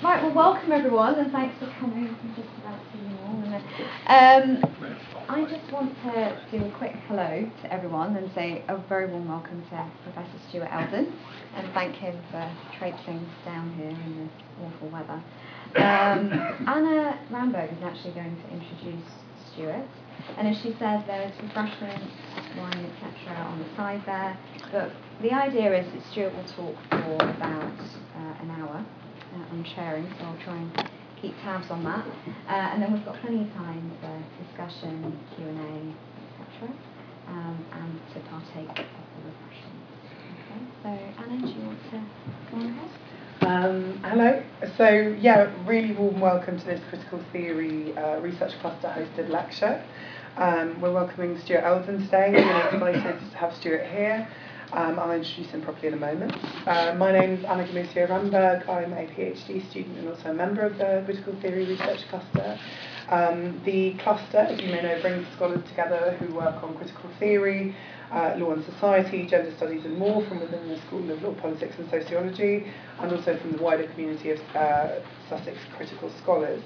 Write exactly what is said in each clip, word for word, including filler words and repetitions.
Right, well, welcome everyone, and thanks for coming. I'm just about to see you all. Um, I just want to do a quick hello to everyone and say a very warm welcome to Professor Stuart Eldon, and thank him for traipsing down here in this awful weather. Um, Anna Ramberg is actually going to introduce Stuart, and as she said, there's refreshments, wine, et cetera on the side there. But the idea is that Stuart will talk for about uh, an hour. Uh, I'm chairing, so I'll try and keep tabs on that. Uh, and then we've got plenty of time for discussion, Q and A, et cetera, um, and to partake of the refreshments. Okay, so Anna, do you want to go on ahead? Um, hello. So, yeah, really warm welcome to this Critical Theory uh, Research Cluster hosted lecture. Um, we're welcoming Stuart Eldon today. We're excited to have Stuart here. Um, I'll introduce him properly in a moment. Uh, my name's Anna Gamusio Ramberg. I'm a PhD student and also a member of the Critical Theory Research Cluster. Um, the cluster, as you may know, brings scholars together who work on critical theory, uh, law and society, gender studies and more from within the School of Law, Politics and Sociology, and also from the wider community of uh, Sussex critical scholars.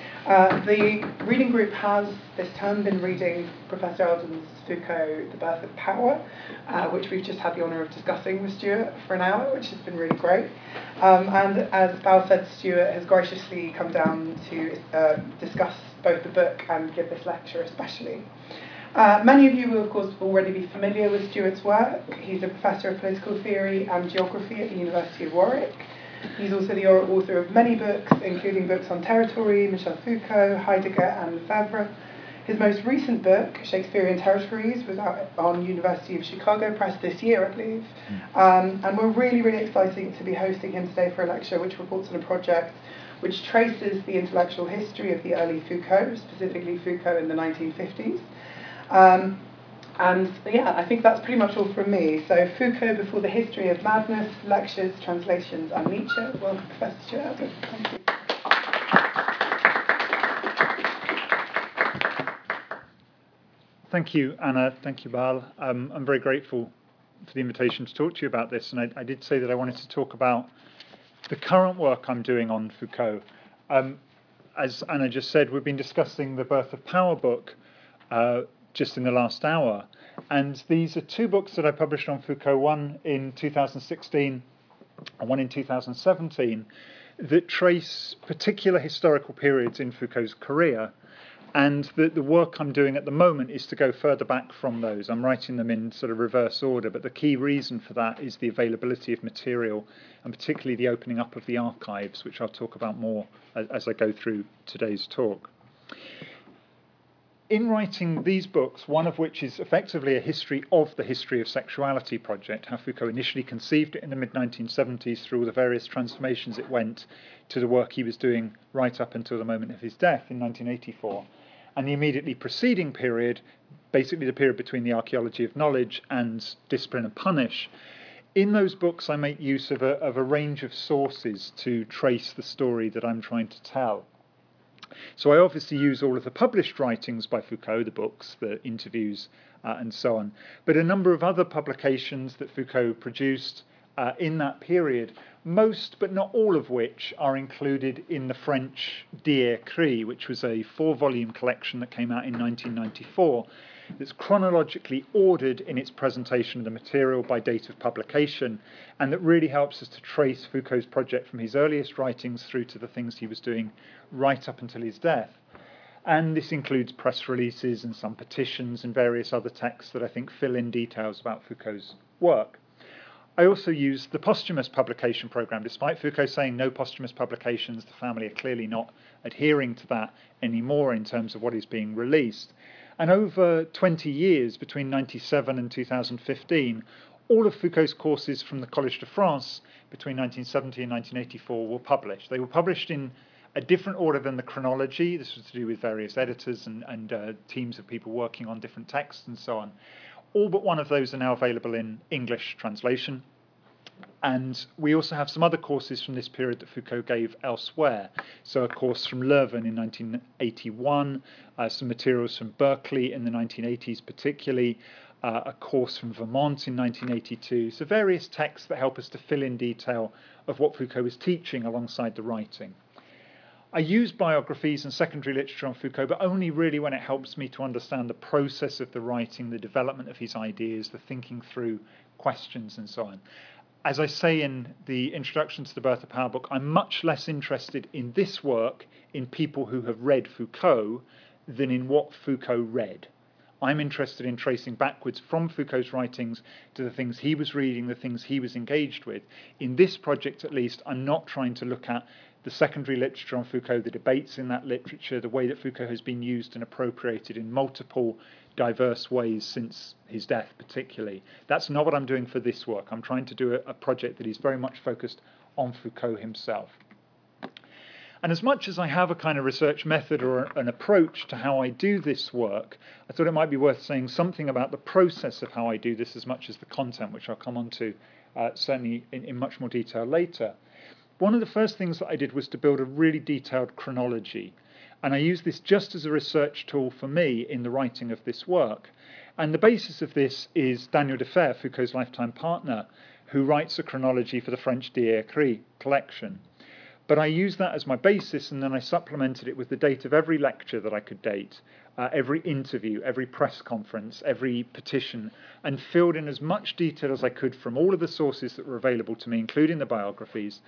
Uh, the reading group has this term been reading Professor Eldon's Foucault, The Birth of Power, uh, which we've just had the honour of discussing with Stuart for an hour, which has been really great. Um, and as Val said, Stuart has graciously come down to uh, discuss both the book and give this lecture especially. Uh, many of you will, of course, already be familiar with Stuart's work. He's a professor of political theory and geography at the University of Warwick. He's also the author of many books, including books on territory, Michel Foucault, Heidegger and Lefebvre. His most recent book, Shakespearean Territories, was out on University of Chicago Press this year, I believe. Um, and we're really, really excited to be hosting him today for a lecture which reports on a project which traces the intellectual history of the early Foucault, specifically Foucault in the nineteen fifties. Um, And yeah, I think that's pretty much all from me. So Foucault Before the History of Madness, Lectures, Translations and Nietzsche. Welcome, Professor Stuart Eldon. Thank you. Thank you, Anna. Thank you, Bal. Um, I'm very grateful for the invitation to talk to you about this. And I, I did say that I wanted to talk about the current work I'm doing on Foucault. Um, as Anna just said, we've been discussing the Birth of Power book uh, just in the last hour. And these are two books that I published on Foucault, one in two thousand sixteen and one in two thousand seventeen, that trace particular historical periods in Foucault's career. And the, the work I'm doing at the moment is to go further back from those. I'm writing them in sort of reverse order, but the key reason for that is the availability of material, and particularly the opening up of the archives, which I'll talk about more as, as I go through today's talk. In writing these books, one of which is effectively a history of the History of Sexuality project, how Foucault initially conceived it in the mid nineteen seventies through all the various transformations it went to the work he was doing right up until the moment of his death in nineteen eighty-four. And the immediately preceding period, basically the period between the archaeology of knowledge and discipline and punish. In those books, I make use of a, of a range of sources to trace the story that I'm trying to tell. So I obviously use all of the published writings by Foucault, the books, the interviews, uh, and so on, but a number of other publications that Foucault produced uh, in that period, most but not all of which are included in the French Die Écrits, which was a four-volume collection that came out in nineteen ninety-four, that's chronologically ordered in its presentation of the material by date of publication, and that really helps us to trace Foucault's project from his earliest writings through to the things he was doing right up until his death. And this includes press releases and some petitions and various other texts that I think fill in details about Foucault's work. I also use the posthumous publication programme. Despite Foucault saying no posthumous publications, the family are clearly not adhering to that anymore in terms of what is being released. And over twenty years, between ninety-seven and two thousand fifteen, all of Foucault's courses from the Collège de France between nineteen seventy and nineteen eighty-four were published. They were published in a different order than the chronology. This was to do with various editors and, and uh, teams of people working on different texts and so on. All but one of those are now available in English translation. And we also have some other courses from this period that Foucault gave elsewhere. So a course from Leuven in nineteen eighty-one, uh, some materials from Berkeley in the nineteen eighties particularly, uh, a course from Vermont in nineteen eighty-two. So various texts that help us to fill in detail of what Foucault was teaching alongside the writing. I use biographies and secondary literature on Foucault, but only really when it helps me to understand the process of the writing, the development of his ideas, the thinking through questions and so on. As I say in the introduction to the Birth of Power book, I'm much less interested in this work in people who have read Foucault than in what Foucault read. I'm interested in tracing backwards from Foucault's writings to the things he was reading, the things he was engaged with. In this project, at least, I'm not trying to look at the secondary literature on Foucault, the debates in that literature, the way that Foucault has been used and appropriated in multiple diverse ways since his death particularly. That's not what I'm doing for this work. I'm trying to do a, a project that is very much focused on Foucault himself. And as much as I have a kind of research method or an approach to how I do this work, I thought it might be worth saying something about the process of how I do this as much as the content, which I'll come on to uh, certainly in, in much more detail later. One of the first things that I did was to build a really detailed chronology. And I use this just as a research tool for me in the writing of this work. And the basis of this is Daniel Defer, Foucault's lifetime partner, who writes a chronology for the French Dieu écrit collection. But I used that as my basis, and then I supplemented it with the date of every lecture that I could date, uh, every interview, every press conference, every petition, and filled in as much detail as I could from all of the sources that were available to me, including the biographies,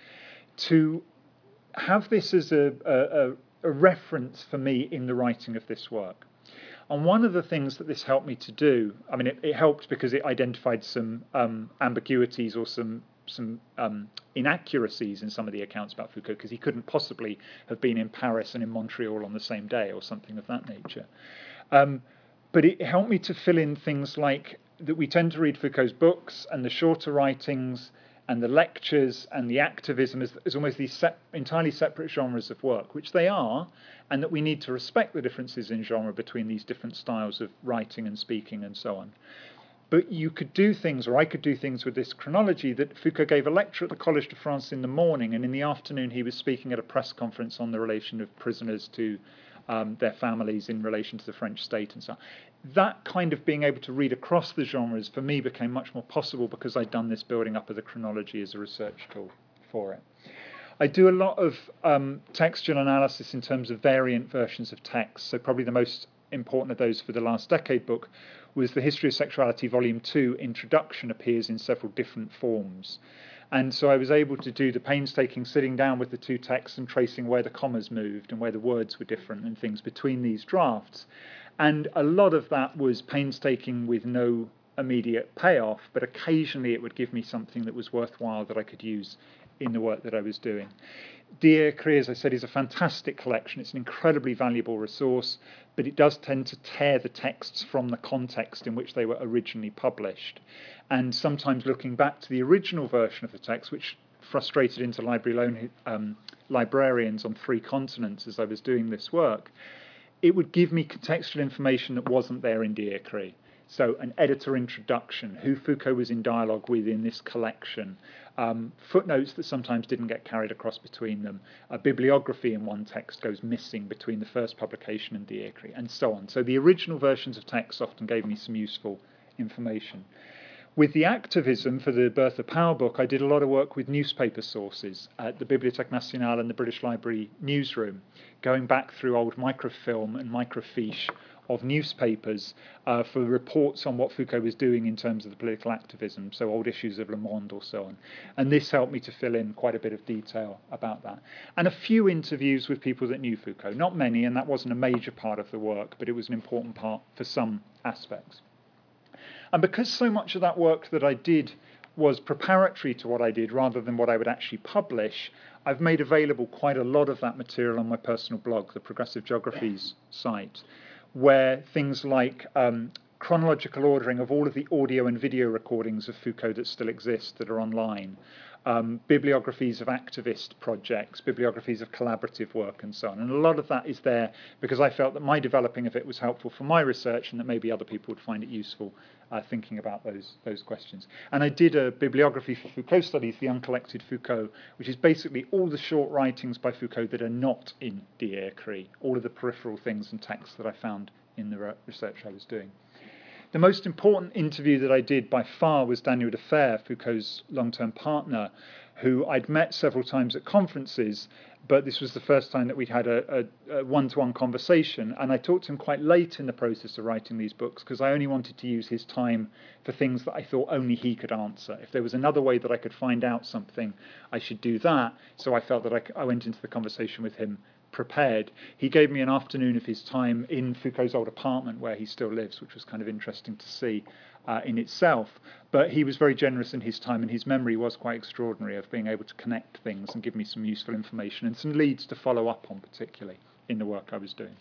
to have this as a, a, a reference for me in the writing of this work. And one of the things that this helped me to do, I mean, it, it helped because it identified some um, ambiguities or some some um, inaccuracies in some of the accounts about Foucault, because he couldn't possibly have been in Paris and in Montreal on the same day or something of that nature. Um, but it helped me to fill in things like that we tend to read Foucault's books and the shorter writings and the lectures and the activism as, as almost these sep- entirely separate genres of work, which they are, and that we need to respect the differences in genre between these different styles of writing and speaking and so on. But you could do things, or I could do things with this chronology, that Foucault gave a lecture at the Collège de France in the morning, and in the afternoon he was speaking at a press conference on the relation of prisoners to um, their families in relation to the French state and so on. That kind of being able to read across the genres for me became much more possible because I'd done this building up of the chronology as a research tool for it. I do a lot of um, textual analysis in terms of variant versions of text, so probably the most important of those for the last decade book was The History of Sexuality, Volume two. Introduction appears in several different forms. And so I was able to do the painstaking sitting down with the two texts and tracing where the commas moved and where the words were different and things between these drafts. And a lot of that was painstaking with no immediate payoff, but occasionally it would give me something that was worthwhile that I could use in the work that I was doing. Dieu écrit, as I said, is a fantastic collection. It's an incredibly valuable resource, but it does tend to tear the texts from the context in which they were originally published. And sometimes looking back to the original version of the text, which frustrated interlibrary loan, um, librarians on three continents as I was doing this work, it would give me contextual information that wasn't there in Dieu écrit. So an editor introduction, who Foucault was in dialogue with in this collection, um, footnotes that sometimes didn't get carried across between them, a bibliography in one text goes missing between the first publication and Dieu écrit, and so on. So the original versions of texts often gave me some useful information. With the activism for the Birth of Power book, I did a lot of work with newspaper sources at the Bibliothèque Nationale and the British Library newsroom, going back through old microfilm and microfiche of newspapers uh, for reports on what Foucault was doing in terms of the political activism, so old issues of Le Monde or so on. And this helped me to fill in quite a bit of detail about that. And a few interviews with people that knew Foucault. Not many, and that wasn't a major part of the work, but it was an important part for some aspects. And because so much of that work that I did was preparatory to what I did rather than what I would actually publish, I've made available quite a lot of that material on my personal blog, the Progressive Geographies site, where things like um, chronological ordering of all of the audio and video recordings of Foucault that still exist that are online, um, bibliographies of activist projects, bibliographies of collaborative work and so on. And a lot of that is there because I felt that my developing of it was helpful for my research and that maybe other people would find it useful uh, thinking about those, those questions. And I did a bibliography for Foucault Studies, The Uncollected Foucault, which is basically all the short writings by Foucault that are not in Dieu écrit, all of the peripheral things and texts that I found in the research I was doing. The most important interview that I did by far was Daniel Defer, Foucault's long-term partner, who I'd met several times at conferences, but this was the first time that we'd had a, a, a one-to-one conversation. And I talked to him quite late in the process of writing these books because I only wanted to use his time for things that I thought only he could answer. If there was another way that I could find out something, I should do that. So I felt that I, I went into the conversation with him prepared. He gave me an afternoon of his time in Foucault's old apartment where he still lives, which was kind of interesting to see uh, in itself. But he was very generous in his time, and his memory was quite extraordinary of being able to connect things and give me some useful information and some leads to follow up on, particularly in the work I was doing.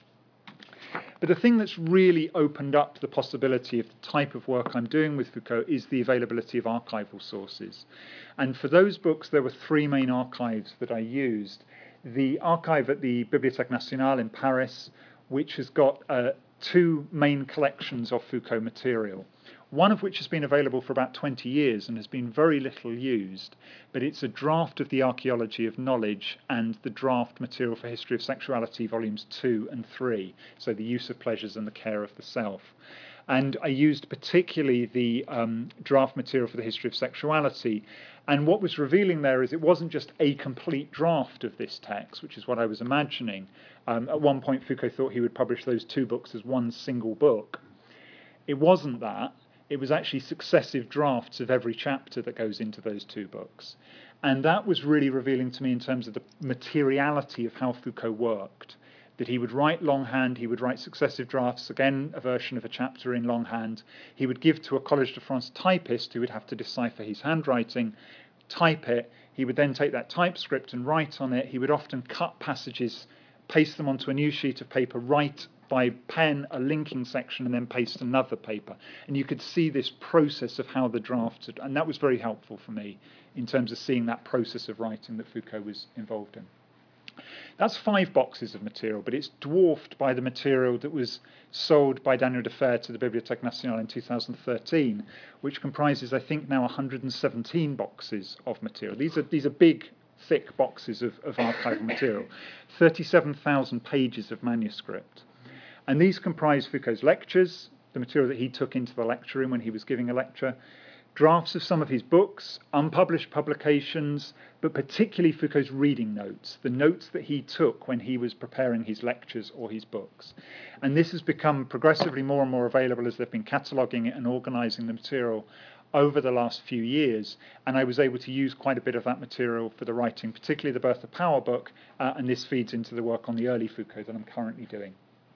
But the thing that's really opened up the possibility of the type of work I'm doing with Foucault is the availability of archival sources. And for those books, there were three main archives that I used. The archive at the Bibliothèque Nationale in Paris, which has got uh, two main collections of Foucault material, one of which has been available for about twenty years and has been very little used, but it's a draft of the Archaeology of Knowledge and the draft material for History of Sexuality, volumes two and three, so the use of pleasures and the care of the self. And I used particularly the um, draft material for the History of Sexuality. And what was revealing there is it wasn't just a complete draft of this text, which is what I was imagining. Um, at one point, Foucault thought he would publish those two books as one single book. It wasn't that. It was actually successive drafts of every chapter that goes into those two books. And that was really revealing to me in terms of the materiality of how Foucault worked. That he would write longhand, he would write successive drafts, again a version of a chapter in longhand. He would give to a Collège de France typist who would have to decipher his handwriting, type it. He would then take that typescript and write on it. He would often cut passages, paste them onto a new sheet of paper, write by pen a linking section, and then paste another paper. And you could see this process of how the draft, had, and that was very helpful for me in terms of seeing that process of writing that Foucault was involved in. That's five boxes of material, but it's dwarfed by the material that was sold by Daniel Defer to the Bibliothèque Nationale in two thousand thirteen, which comprises, I think, now one hundred seventeen boxes of material. These are these are big, thick boxes of, of archival material, thirty-seven thousand pages of manuscript. And these comprise Foucault's lectures, the material that he took into the lecture room when he was giving a lecture, drafts of some of his books, unpublished publications, but particularly Foucault's reading notes, the notes that he took when he was preparing his lectures or his books. And this has become progressively more and more available as they've been cataloguing it and organising the material over the last few years. And I was able to use quite a bit of that material for the writing, particularly the Birth of Power book, uh, and this feeds into the work on the early Foucault that I'm currently doing.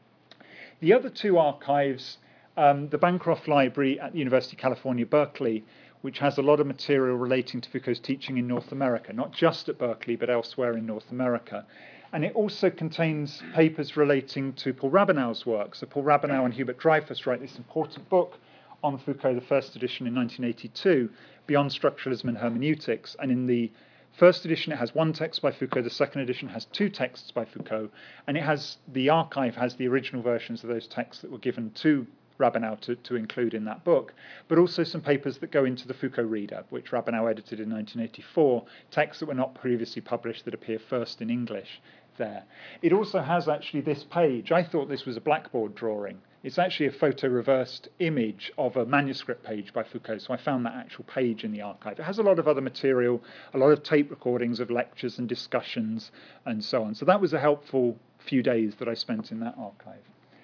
The other two archives, Um, the Bancroft Library at the University of California, Berkeley, which has a lot of material relating to Foucault's teaching in North America, not just at Berkeley, but elsewhere in North America. And it also contains papers relating to Paul Rabinow's work. So Paul Rabinow and Hubert Dreyfus write this important book on Foucault, the first edition in nineteen eighty-two, Beyond Structuralism and Hermeneutics. And in the first edition, it has one text by Foucault. The second edition has two texts by Foucault. And it has, the archive has the original versions of those texts that were given to Rabinow to, to include in that book, but also some papers that go into the Foucault Reader, which Rabinow edited in nineteen eighty-four, texts that were not previously published that appear first in English there. It also has actually this page. I thought this was a blackboard drawing. It's actually a photo-reversed image of a manuscript page by Foucault, so I found that actual page in the archive. It has a lot of other material, a lot of tape recordings of lectures and discussions and so on. So that was a helpful few days that I spent in that archive.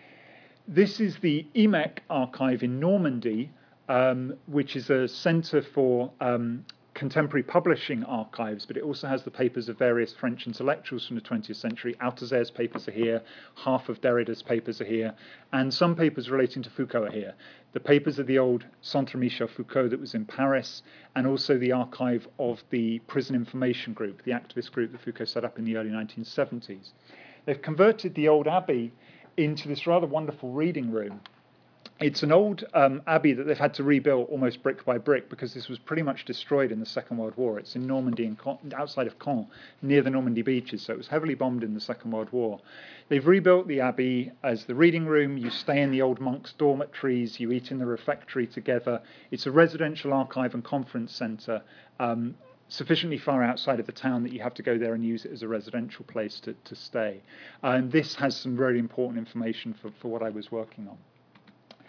This is the I M E C archive in Normandy, um, which is a centre for um, contemporary publishing archives, but it also has the papers of various French intellectuals from the twentieth century. Althusser's papers are here, half of Derrida's papers are here, and some papers relating to Foucault are here. The papers of the old Centre Michel Foucault that was in Paris, and also the archive of the Prison Information Group, the activist group that Foucault set up in the early nineteen seventies. They've converted the old abbey into this rather wonderful reading room. It's an old um, abbey that they've had to rebuild almost brick by brick because this was pretty much destroyed in the Second World War. It's in Normandy, in Caen, outside of Caen, near the Normandy beaches, so it was heavily bombed in the Second World War. They've rebuilt the abbey as the reading room. You stay in the old monks' dormitories, you eat in the refectory together. It's a residential archive and conference centre, um, sufficiently far outside of the town that you have to go there and use it as a residential place to, to stay. And this has some very important information for, for what I was working on.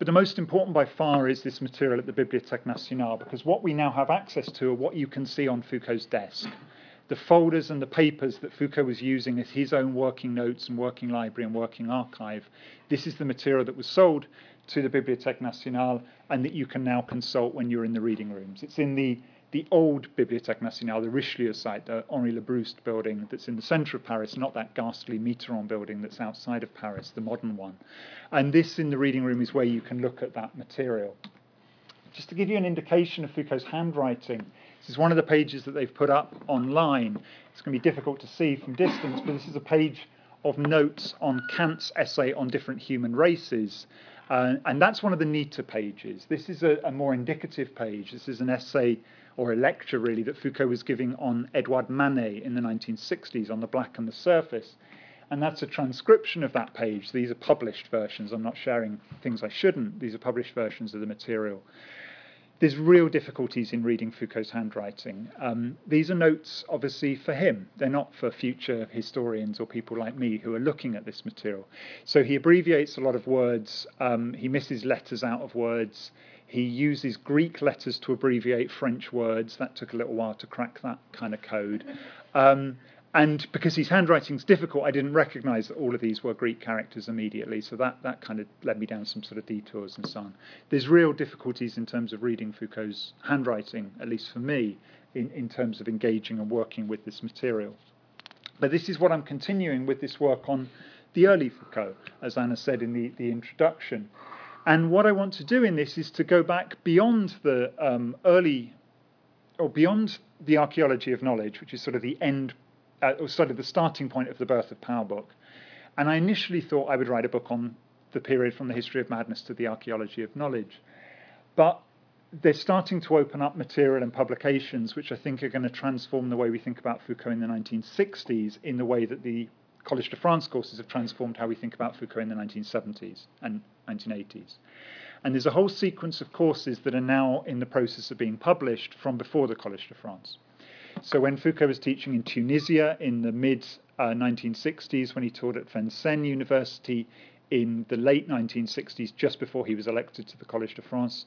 But the most important by far is this material at the Bibliothèque Nationale, because what we now have access to are what you can see on Foucault's desk. The folders and the papers that Foucault was using as his own working notes and working library and working archive. This is the material that was sold to the Bibliothèque Nationale and that you can now consult when you're in the reading rooms. It's in the, the old Bibliothèque Nationale, the Richelieu site, the Henri Labrouste building that's in the centre of Paris, not that ghastly Mitterrand building that's outside of Paris, the modern one. And this in the reading room is where you can look at that material. Just to give you an indication of Foucault's handwriting, this is one of the pages that they've put up online. It's going to be difficult to see from distance, but this is a page of notes on Kant's essay on different human races. Uh, and that's one of the neater pages. This is a, a more indicative page. This is an essay, or a lecture really, that Foucault was giving on Edouard Manet in the nineteen sixties, on the black and the surface. And that's a transcription of that page. These are published versions. I'm not sharing things I shouldn't. These are published versions of the material. There's real difficulties in reading Foucault's handwriting. Um, these are notes, obviously, for him. They're not for future historians or people like me who are looking at this material. So he abbreviates a lot of words. Um, he misses letters out of words. He uses Greek letters to abbreviate French words. That took a little while to crack that kind of code. Um, And because his handwriting's difficult, I didn't recognise that all of these were Greek characters immediately. So that, that kind of led me down some sort of detours and so on. There's real difficulties in terms of reading Foucault's handwriting, at least for me, in, in terms of engaging and working with this material. But this is what I'm continuing with this work on the early Foucault, as Anna said in the, the introduction. And what I want to do in this is to go back beyond the um, early, or beyond the archaeology of knowledge, which is sort of the end Uh, or sort of the starting point of the Birth of Power book. And I initially thought I would write a book on the period from the history of madness to the archaeology of knowledge. But they're starting to open up material and publications which I think are going to transform the way we think about Foucault in the nineteen sixties in the way that the Collège de France courses have transformed how we think about Foucault in the nineteen seventies and nineteen eighties. And there's a whole sequence of courses that are now in the process of being published from before the Collège de France. So when Foucault was teaching in Tunisia in the mid uh, nineteen sixties, when he taught at Vincennes University in the late nineteen sixties, just before he was elected to the Collège de France,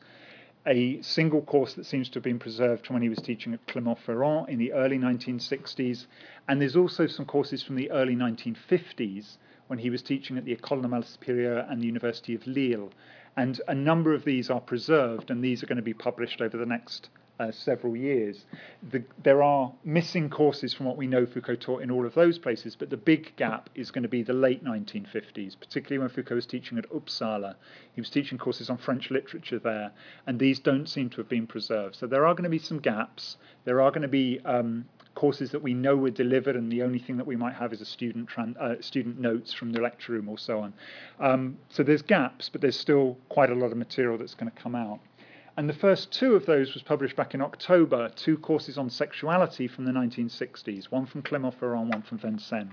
a single course that seems to have been preserved from when he was teaching at Clermont-Ferrand in the early nineteen sixties. And there's also some courses from the early nineteen fifties when he was teaching at the École Normale Supérieure and the University of Lille. And a number of these are preserved, and these are going to be published over the next Uh, several years. The, there are missing courses from what we know Foucault taught in all of those places, but the big gap is going to be the late nineteen fifties, particularly when Foucault was teaching at Uppsala. He was teaching courses on French literature there, and these don't seem to have been preserved. So there are going to be some gaps. There are going to be um, courses that we know were delivered, and the only thing that we might have is a student tran- uh, student notes from the lecture room or so on. Um, so there's gaps, but there's still quite a lot of material that's going to come out. And the first two of those was published back in October, two courses on sexuality from the nineteen sixties, one from Clermont-Ferrand, one from Vincennes.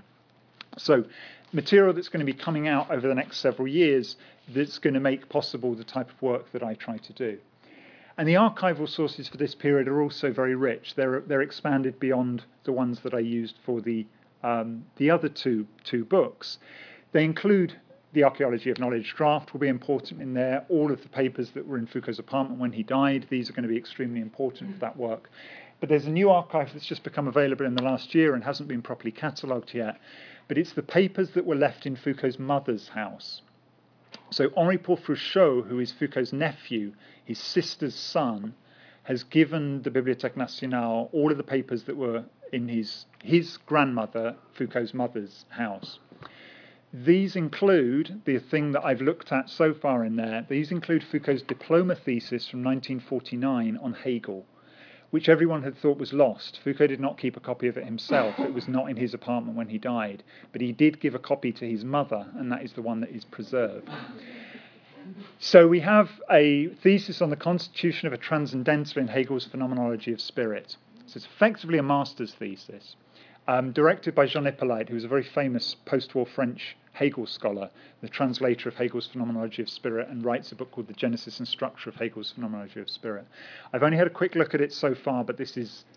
So material that's going to be coming out over the next several years that's going to make possible the type of work that I try to do. And the archival sources for this period are also very rich. They're, they're expanded beyond the ones that I used for the, um, the other two, two books. They include the Archaeology of Knowledge draft will be important in there. All of the papers that were in Foucault's apartment when he died, these are going to be extremely important for that work. But there's a new archive that's just become available in the last year and hasn't been properly catalogued yet. But it's the papers that were left in Foucault's mother's house. So Henri Paul Frouchot, who is Foucault's nephew, his sister's son, has given the Bibliothèque Nationale all of the papers that were in his, his grandmother, Foucault's mother's house. These include, the thing that I've looked at so far in there, these include Foucault's diploma thesis from nineteen forty-nine on Hegel, which everyone had thought was lost. Foucault did not keep a copy of it himself. It was not in his apartment when he died. But he did give a copy to his mother, and that is the one that is preserved. So we have a thesis on the constitution of a transcendental in Hegel's Phenomenology of Spirit. So it's effectively a master's thesis, um, directed by Jean Hippolyte, who was a very famous post-war French Hegel scholar, the translator of Hegel's Phenomenology of Spirit, and writes a book called The Genesis and Structure of Hegel's Phenomenology of Spirit. I've only had a quick look at it so far, but this is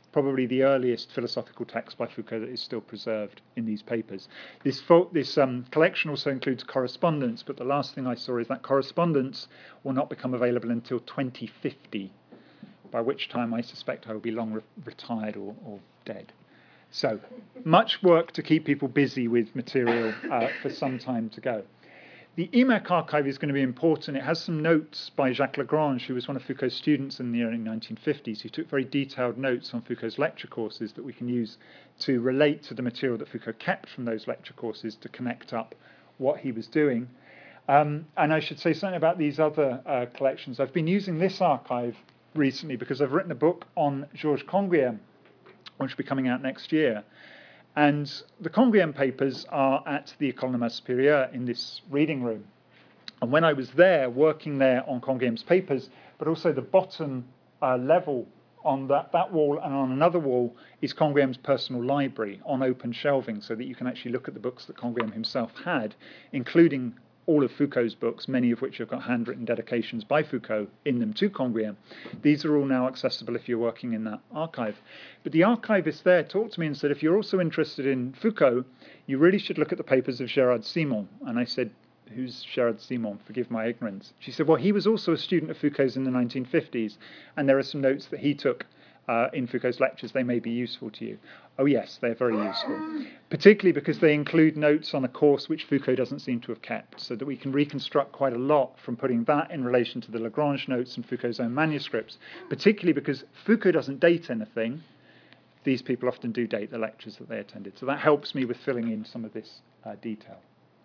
probably the earliest philosophical text by Foucault that is still preserved in these papers. This, fo- this um, collection also includes correspondence, but the last thing I saw is that correspondence will not become available until twenty fifty, by which time I suspect I will be long re- retired or, or dead. So, much work to keep people busy with material uh, for some time to go. The E M A C archive is going to be important. It has some notes by Jacques Lagrange, who was one of Foucault's students in the early nineteen fifties. He took very detailed notes on Foucault's lecture courses that we can use to relate to the material that Foucault kept from those lecture courses to connect up what he was doing. Um, and I should say something about these other uh, collections. I've been using this archive recently because I've written a book on Georges Canguilhem, which will be coming out next year. And the Canguilhem papers are at the École Normale Supérieure in this reading room. And when I was there, working there on Canguilhem's papers, but also the bottom uh, level on that, that wall and on another wall is Canguilhem's personal library on open shelving, so that you can actually look at the books that Canguilhem himself had, including all of Foucault's books, many of which have got handwritten dedications by Foucault in them to Canguilhem. These are all now accessible if you're working in that archive. But the archivist there talked to me and said, if you're also interested in Foucault, you really should look at the papers of Gérard Simon. And I said, who's Gérard Simon? Forgive my ignorance. She said, well, he was also a student of Foucault's in the nineteen fifties, and there are some notes that he took Uh, in Foucault's lectures. They may be useful to you. Oh yes, they're very useful, particularly because they include notes on a course which Foucault doesn't seem to have kept, so that we can reconstruct quite a lot from putting that in relation to the Lagrange notes and Foucault's own manuscripts, particularly because Foucault doesn't date anything. These people often do date the lectures that they attended, so that helps me with filling in some of this uh, detail.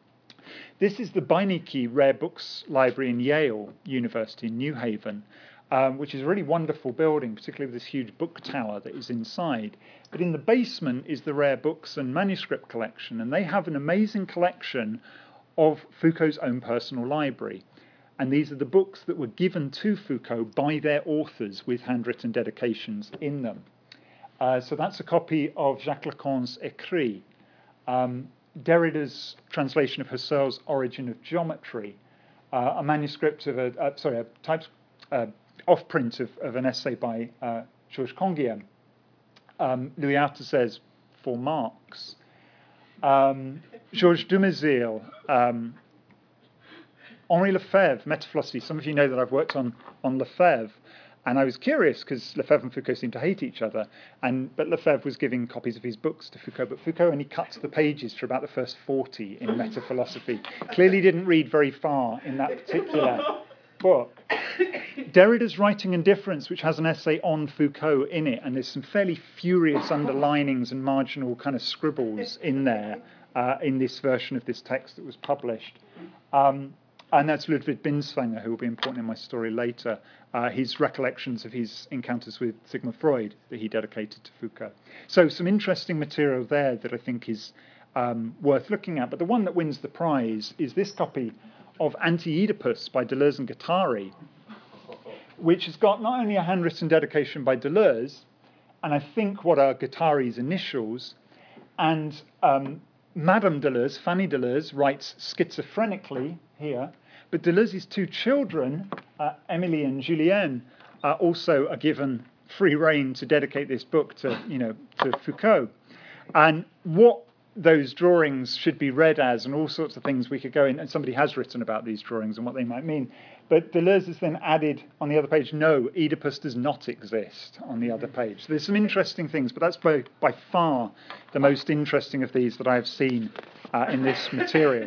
This is the Beinecke Rare Books Library in Yale University in New Haven, Um, which is a really wonderful building, particularly with this huge book tower that is inside. But in the basement is the rare books and manuscript collection, and they have an amazing collection of Foucault's own personal library. And these are the books that were given to Foucault by their authors with handwritten dedications in them. Uh, so that's a copy of Jacques Lacan's Écrits, um, Derrida's translation of Husserl's Origin of Geometry, uh, a manuscript of a, uh, sorry, a type, uh, off-print of, of an essay by uh, Georges Canguilhem, um, Louis Althusser's For Marx, um, Georges Dumézil, um, Henri Lefebvre, Métaphilosophie. Some of you know that I've worked on, on Lefebvre, and I was curious because Lefebvre and Foucault seem to hate each other, and but Lefebvre was giving copies of his books to Foucault, but Foucault only cut the pages for about the first forty in Métaphilosophy. Clearly didn't read very far in that particular book. Derrida's Writing and Difference, which has an essay on Foucault in it, and there's some fairly furious underlinings and marginal kind of scribbles in there uh, in this version of this text that was published. Um, and that's Ludwig Binswanger, who will be important in my story later, uh, his recollections of his encounters with Sigmund Freud that he dedicated to Foucault. So some interesting material there that I think is um, worth looking at. But the one that wins the prize is this copy of Anti-Oedipus by Deleuze and Guattari, which has got not only a handwritten dedication by Deleuze, and I think what are Guattari's initials, and um, Madame Deleuze, Fanny Deleuze, writes schizophrenically here, but Deleuze's two children, uh, Emily and Julienne, uh, also are given free rein to dedicate this book to, you know, to Foucault. And what those drawings should be read as, and all sorts of things we could go in, and somebody has written about these drawings and what they might mean. But Deleuze has then added on the other page, no, Oedipus does not exist on the other page. So there's some interesting things, but that's by, by far the most interesting of these that I have seen uh, in this material.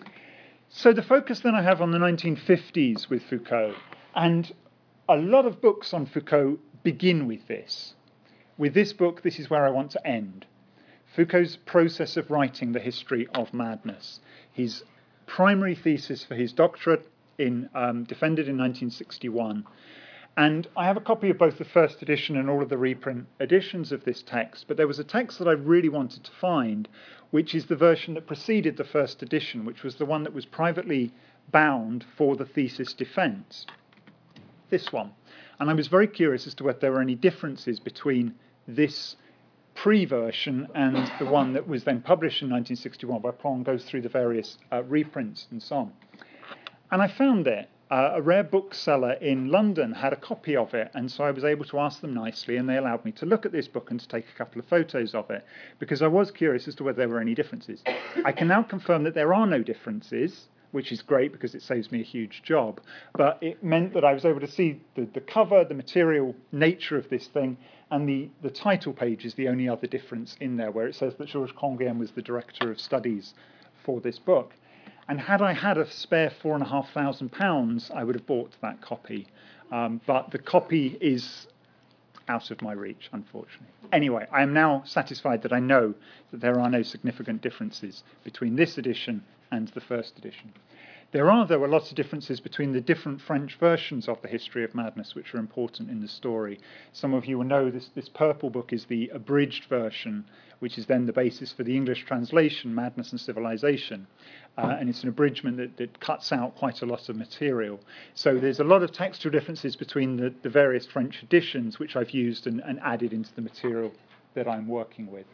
So the focus then I have on the nineteen fifties with Foucault, and a lot of books on Foucault begin with this. With this book, this is where I want to end. Foucault's process of writing the history of madness. His primary thesis for his doctorate in um, defended in nineteen sixty-one. And I have a copy of both the first edition and all of the reprint editions of this text, but there was a text that I really wanted to find, which is the version that preceded the first edition, which was the one that was privately bound for the thesis defence. This one. And I was very curious as to whether there were any differences between this pre-version and the one that was then published in nineteen sixty-one, where Pron goes through the various uh, reprints and so on. And I found it. uh, a rare bookseller in London had a copy of it, and so I was able to ask them nicely, and they allowed me to look at this book and to take a couple of photos of it, because I was curious as to whether there were any differences. I can now confirm that there are no differences, which is great because it saves me a huge job, but it meant that I was able to see the, the cover, the material nature of this thing, and the, the title page is the only other difference in there, where it says that Georges Canguilhem was the director of studies for this book. And had I had a spare four and a half thousand pounds, I would have bought that copy. Um, but the copy is out of my reach, unfortunately. Anyway, I am now satisfied that I know that there are no significant differences between this edition and the first edition. There are, though, a lot of differences between the different French versions of the History of Madness, which are important in the story. Some of you will know this, this purple book is the abridged version, which is then the basis for the English translation, Madness and Civilization. Uh, and it's an abridgment that, that cuts out quite a lot of material. So there's a lot of textual differences between the, the various French editions, which I've used and, and added into the material that I'm working with.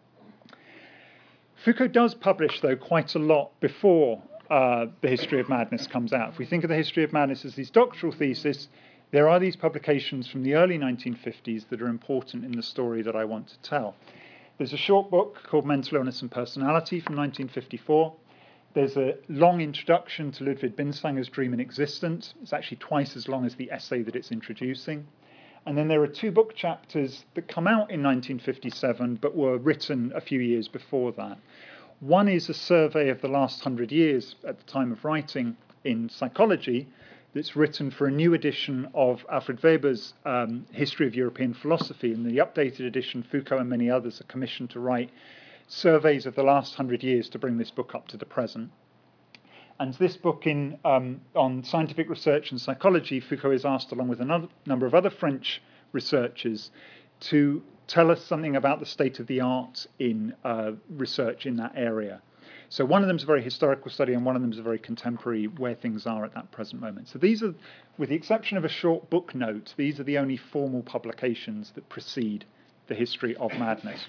Foucault does publish, though, quite a lot before uh, the History of Madness comes out. If we think of the History of Madness as his doctoral thesis, there are these publications from the early nineteen fifties that are important in the story that I want to tell. There's a short book called Mental Illness and Personality from nineteen fifty-four. There's a long introduction to Ludwig Binswanger's Dream and Existence. It's actually twice as long as the essay that it's introducing. And then there are two book chapters that come out in nineteen fifty-seven but were written a few years before that. One is a survey of the last hundred years at the time of writing in psychology that's written for a new edition of Alfred Weber's um, History of European Philosophy. In the updated edition, Foucault and many others are commissioned to write surveys of the last hundred years to bring this book up to the present. And this book in um, on scientific research and psychology, Foucault is asked, along with a no- number of other French researchers, to tell us something about the state of the art in uh, research in that area. So one of them is a very historical study, and one of them is a very contemporary, where things are at that present moment. So these are, with the exception of a short book note, these are the only formal publications that precede the History of Madness.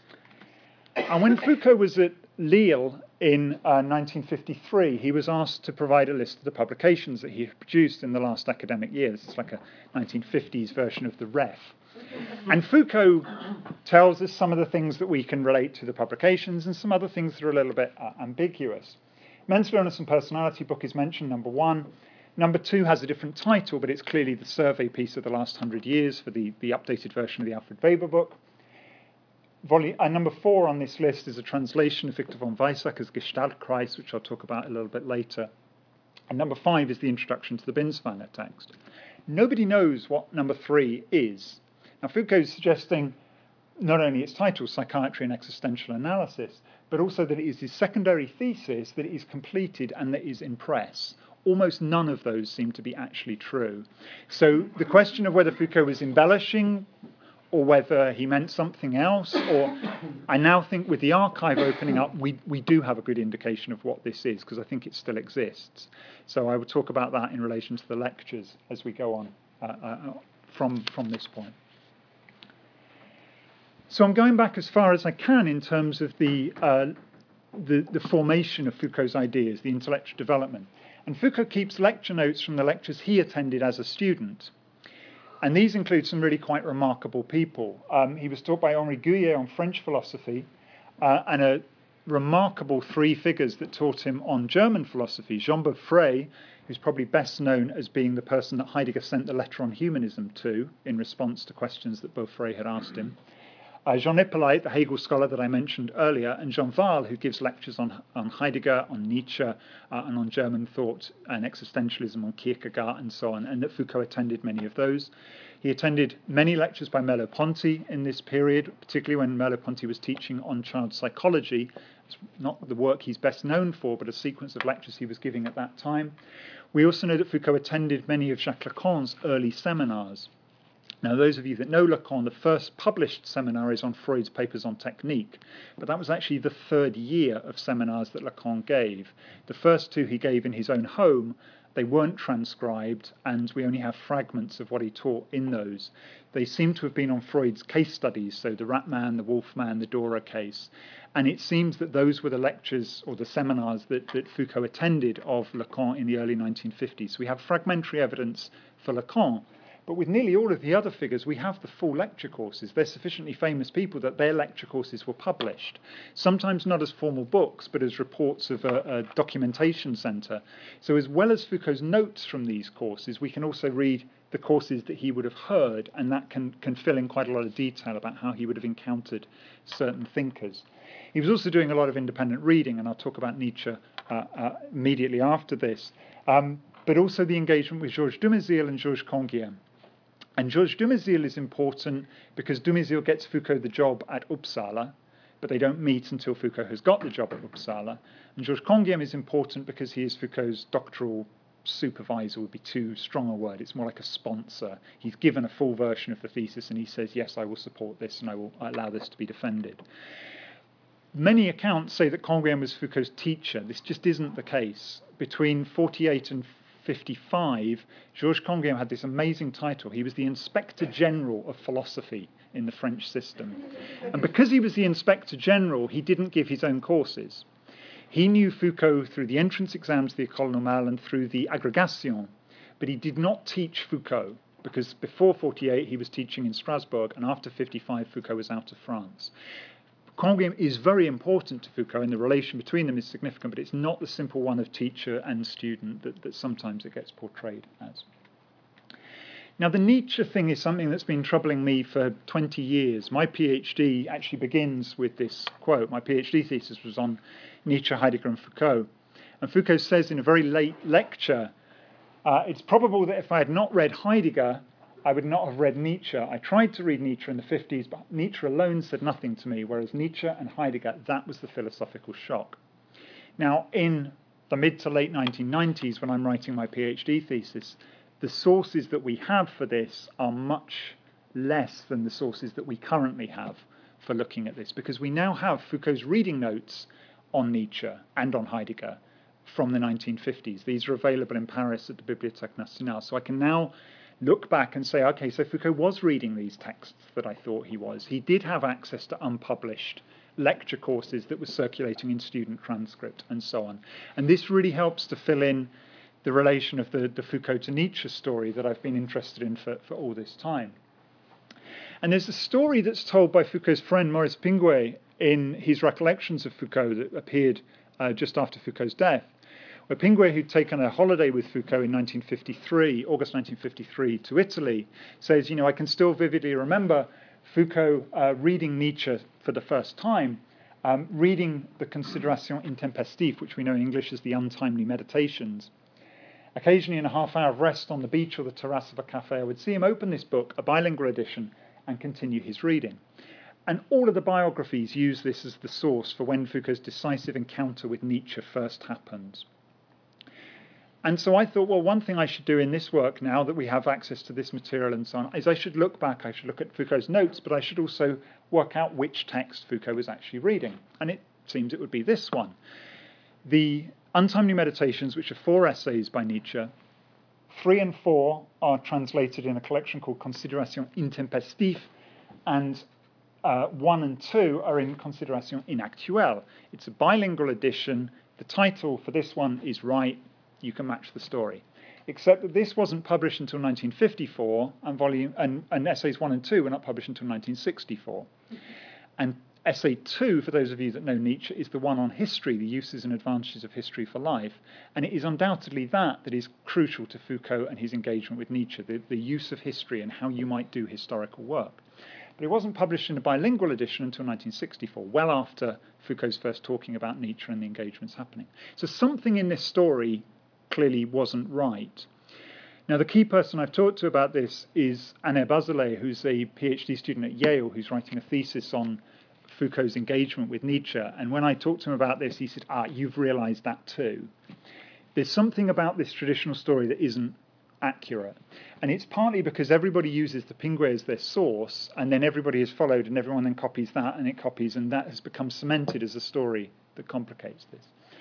And when Foucault was at Lille in uh, nineteen fifty-three, he was asked to provide a list of the publications that he had produced in the last academic year. This is like a nineteen fifties version of the Ref. And Foucault tells us some of the things that we can relate to the publications and some other things that are a little bit uh, ambiguous. Mental Illness and Personality book is mentioned, number one. Number two has a different title, but it's clearly the survey piece of the last hundred years for the, the updated version of the Alfred Weber book. Volume, uh, number four on this list is a translation of Victor von Weizsäcker's Gestaltkreis, which I'll talk about a little bit later. And number five is the introduction to the Binswanger text. Nobody knows what number three is. Now, Foucault is suggesting not only its title, Psychiatry and Existential Analysis, but also that it is his secondary thesis that it is completed and that is in press. Almost none of those seem to be actually true. So the question of whether Foucault was embellishing or whether he meant something else, or I now think with the archive opening up, we, we do have a good indication of what this is, because I think it still exists. So I will talk about that in relation to the lectures as we go on uh, uh, from, from this point. So I'm going back as far as I can in terms of the, uh, the, the formation of Foucault's ideas, the intellectual development. And Foucault keeps lecture notes from the lectures he attended as a student. And these include some really quite remarkable people. Um, he was taught by Henri Gouillet on French philosophy, uh, and a remarkable three figures that taught him on German philosophy. Jean Beaufray, who's probably best known as being the person that Heidegger sent the letter on humanism to in response to questions that Beaufray had asked him. Uh, Jean Hippolyte, the Hegel scholar that I mentioned earlier, and Jean Wahl, who gives lectures on, on Heidegger, on Nietzsche, uh, and on German thought and existentialism, on Kierkegaard, and so on, and that Foucault attended many of those. He attended many lectures by Merleau-Ponty in this period, particularly when Merleau-Ponty was teaching on child psychology. It's not the work he's best known for, but a sequence of lectures he was giving at that time. We also know that Foucault attended many of Jacques Lacan's early seminars. Now, those of you that know Lacan, the first published seminar is on Freud's papers on technique, but that was actually the third year of seminars that Lacan gave. The first two he gave in his own home, They weren't transcribed, and we only have fragments of what he taught in those. They seem to have been on Freud's case studies, so the Rat Man, the Wolf Man, the Dora case. And it seems that those were the lectures or the seminars that, that Foucault attended of Lacan in the early nineteen fifties. So we have fragmentary evidence for Lacan. But with nearly all of the other figures, we have the full lecture courses. They're sufficiently famous people that their lecture courses were published, sometimes not as formal books, but as reports of a, a documentation centre. So as well as Foucault's notes from these courses, we can also read the courses that he would have heard, and that can, can fill in quite a lot of detail about how he would have encountered certain thinkers. He was also doing a lot of independent reading, and I'll talk about Nietzsche uh, uh, immediately after this, um, but also the engagement with Georges Dumézil and Georges Canguilhem. And Georges Dumézil is important because Dumézil gets Foucault the job at Uppsala, but they don't meet until Foucault has got the job at Uppsala. And Georges Canguilhem is important because he is Foucault's doctoral supervisor, would be too strong a word. It's more like a sponsor. He's given a full version of the thesis and he says, yes, I will support this and I will allow this to be defended. Many accounts say that Canguilhem was Foucault's teacher. This just isn't the case. Between forty-eight and fifty-five, Georges Canguilhem had this amazing title. He was the Inspector General of Philosophy in the French system. And because he was the Inspector General, he didn't give his own courses. He knew Foucault through the entrance exams of the École Normale and through the agrégation, but he did not teach Foucault, because before forty-eight he was teaching in Strasbourg, and after fifty-five Foucault was out of France. Canguilhem is very important to Foucault, and the relation between them is significant, but it's not the simple one of teacher and student that, that sometimes it gets portrayed as. Now, the Nietzsche thing is something that's been troubling me for twenty years. My PhD actually begins with this quote. My PhD thesis was on Nietzsche, Heidegger, and Foucault. And Foucault says in a very late lecture, uh, it's probable that if I had not read Heidegger, I would not have read Nietzsche. I tried to read Nietzsche in the fifties, but Nietzsche alone said nothing to me, whereas Nietzsche and Heidegger, that was the philosophical shock. Now, in the mid to late nineteen nineties, when I'm writing my PhD thesis, the sources that we have for this are much less than the sources that we currently have for looking at this, because we now have Foucault's reading notes on Nietzsche and on Heidegger from the nineteen fifties. These are available in Paris at the Bibliothèque Nationale. So I can now look back and say, okay, so Foucault was reading these texts that I thought he was. He did have access to unpublished lecture courses that were circulating in student transcript and so on. And this really helps to fill in the relation of the, the Foucault to Nietzsche story that I've been interested in for, for all this time. And there's a story that's told by Foucault's friend Maurice Pinguet in his recollections of Foucault that appeared uh, just after Foucault's death, where Pinguet, who'd taken a holiday with Foucault in nineteen fifty-three, August nineteen fifty-three, to Italy, says, you know, I can still vividly remember Foucault uh, reading Nietzsche for the first time, um, reading the Considérations intempestives, which we know in English as the Untimely Meditations. Occasionally, in a half hour of rest on the beach or the terrace of a cafe, I would see him open this book, a bilingual edition, and continue his reading. And all of the biographies use this as the source for when Foucault's decisive encounter with Nietzsche first happened. And so I thought, well, one thing I should do in this work, now that we have access to this material and so on, is I should look back, I should look at Foucault's notes, but I should also work out which text Foucault was actually reading. And it seems it would be this one. The Untimely Meditations, which are four essays by Nietzsche, three and four are translated in a collection called Considérations intempestives, and uh, one and two are in Considérations inactuelles. It's a bilingual edition. The title for this one is right. You can match the story. Except that this wasn't published until nineteen fifty-four, and volume and, and essays one and two were not published until nineteen sixty-four. And essay two, for those of you that know Nietzsche, is the one on history, the uses and advantages of history for life. And it is undoubtedly that that is crucial to Foucault and his engagement with Nietzsche, the, the use of history and how you might do historical work. But it wasn't published in a bilingual edition until nineteen sixty-four, well after Foucault's first talking about Nietzsche and the engagements happening. So something in this story clearly wasn't right. Now, the key person I've talked to about this is Anne Bazelet, who's a PhD student at Yale, who's writing a thesis on Foucault's engagement with Nietzsche. And when I talked to him about this, he said, ah, you've realised that too. There's something about this traditional story that isn't accurate. And it's partly because everybody uses the Pinguet as their source, and then everybody has followed, and everyone then copies that, and it copies, and that has become cemented as a story that complicates this.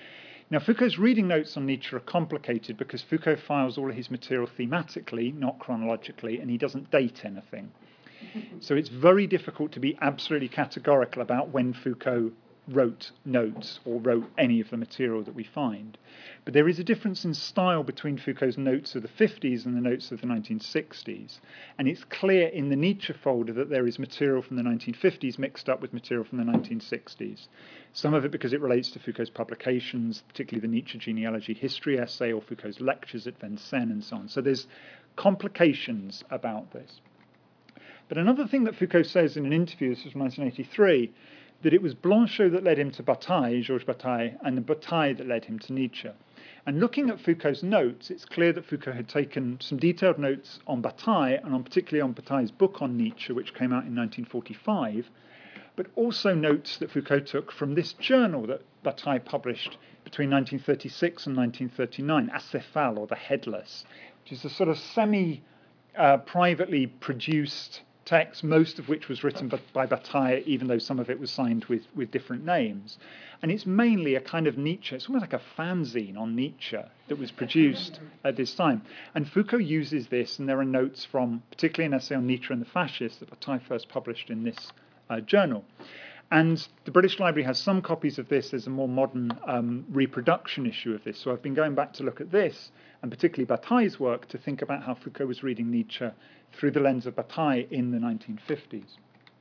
Now, Foucault's reading notes on Nietzsche are complicated because Foucault files all of his material thematically, not chronologically, and he doesn't date anything. So it's very difficult to be absolutely categorical about when Foucault wrote notes or wrote any of the material that we find. But there is a difference in style between Foucault's notes of the fifties and the notes of the nineteen sixties. And it's clear in the Nietzsche folder that there is material from the nineteen fifties mixed up with material from the nineteen sixties. Some of it because it relates to Foucault's publications, particularly the Nietzsche genealogy history essay or Foucault's lectures at Vincennes and so on. So there's complications about this. But another thing that Foucault says in an interview, this was from nineteen eighty-three, that it was Blanchot that led him to Bataille, Georges Bataille, and the Bataille that led him to Nietzsche. And looking at Foucault's notes, it's clear that Foucault had taken some detailed notes on Bataille, and on particularly on Bataille's book on Nietzsche, which came out in nineteen forty-five, but also notes that Foucault took from this journal that Bataille published between nineteen thirty-six and nineteen thirty-nine, Acéphale, or The Headless, which is a sort of semi-privately uh, produced text, most of which was written by Bataille, even though some of it was signed with, with different names. And it's mainly a kind of Nietzsche, it's almost like a fanzine on Nietzsche that was produced at this time. And Foucault uses this, and there are notes from, particularly an essay on Nietzsche and the Fascists that Bataille first published in this uh, journal. And the British Library has some copies of this. There's a more modern um, reproduction issue of this. So I've been going back to look at this, and particularly Bataille's work, to think about how Foucault was reading Nietzsche through the lens of Bataille in the nineteen fifties.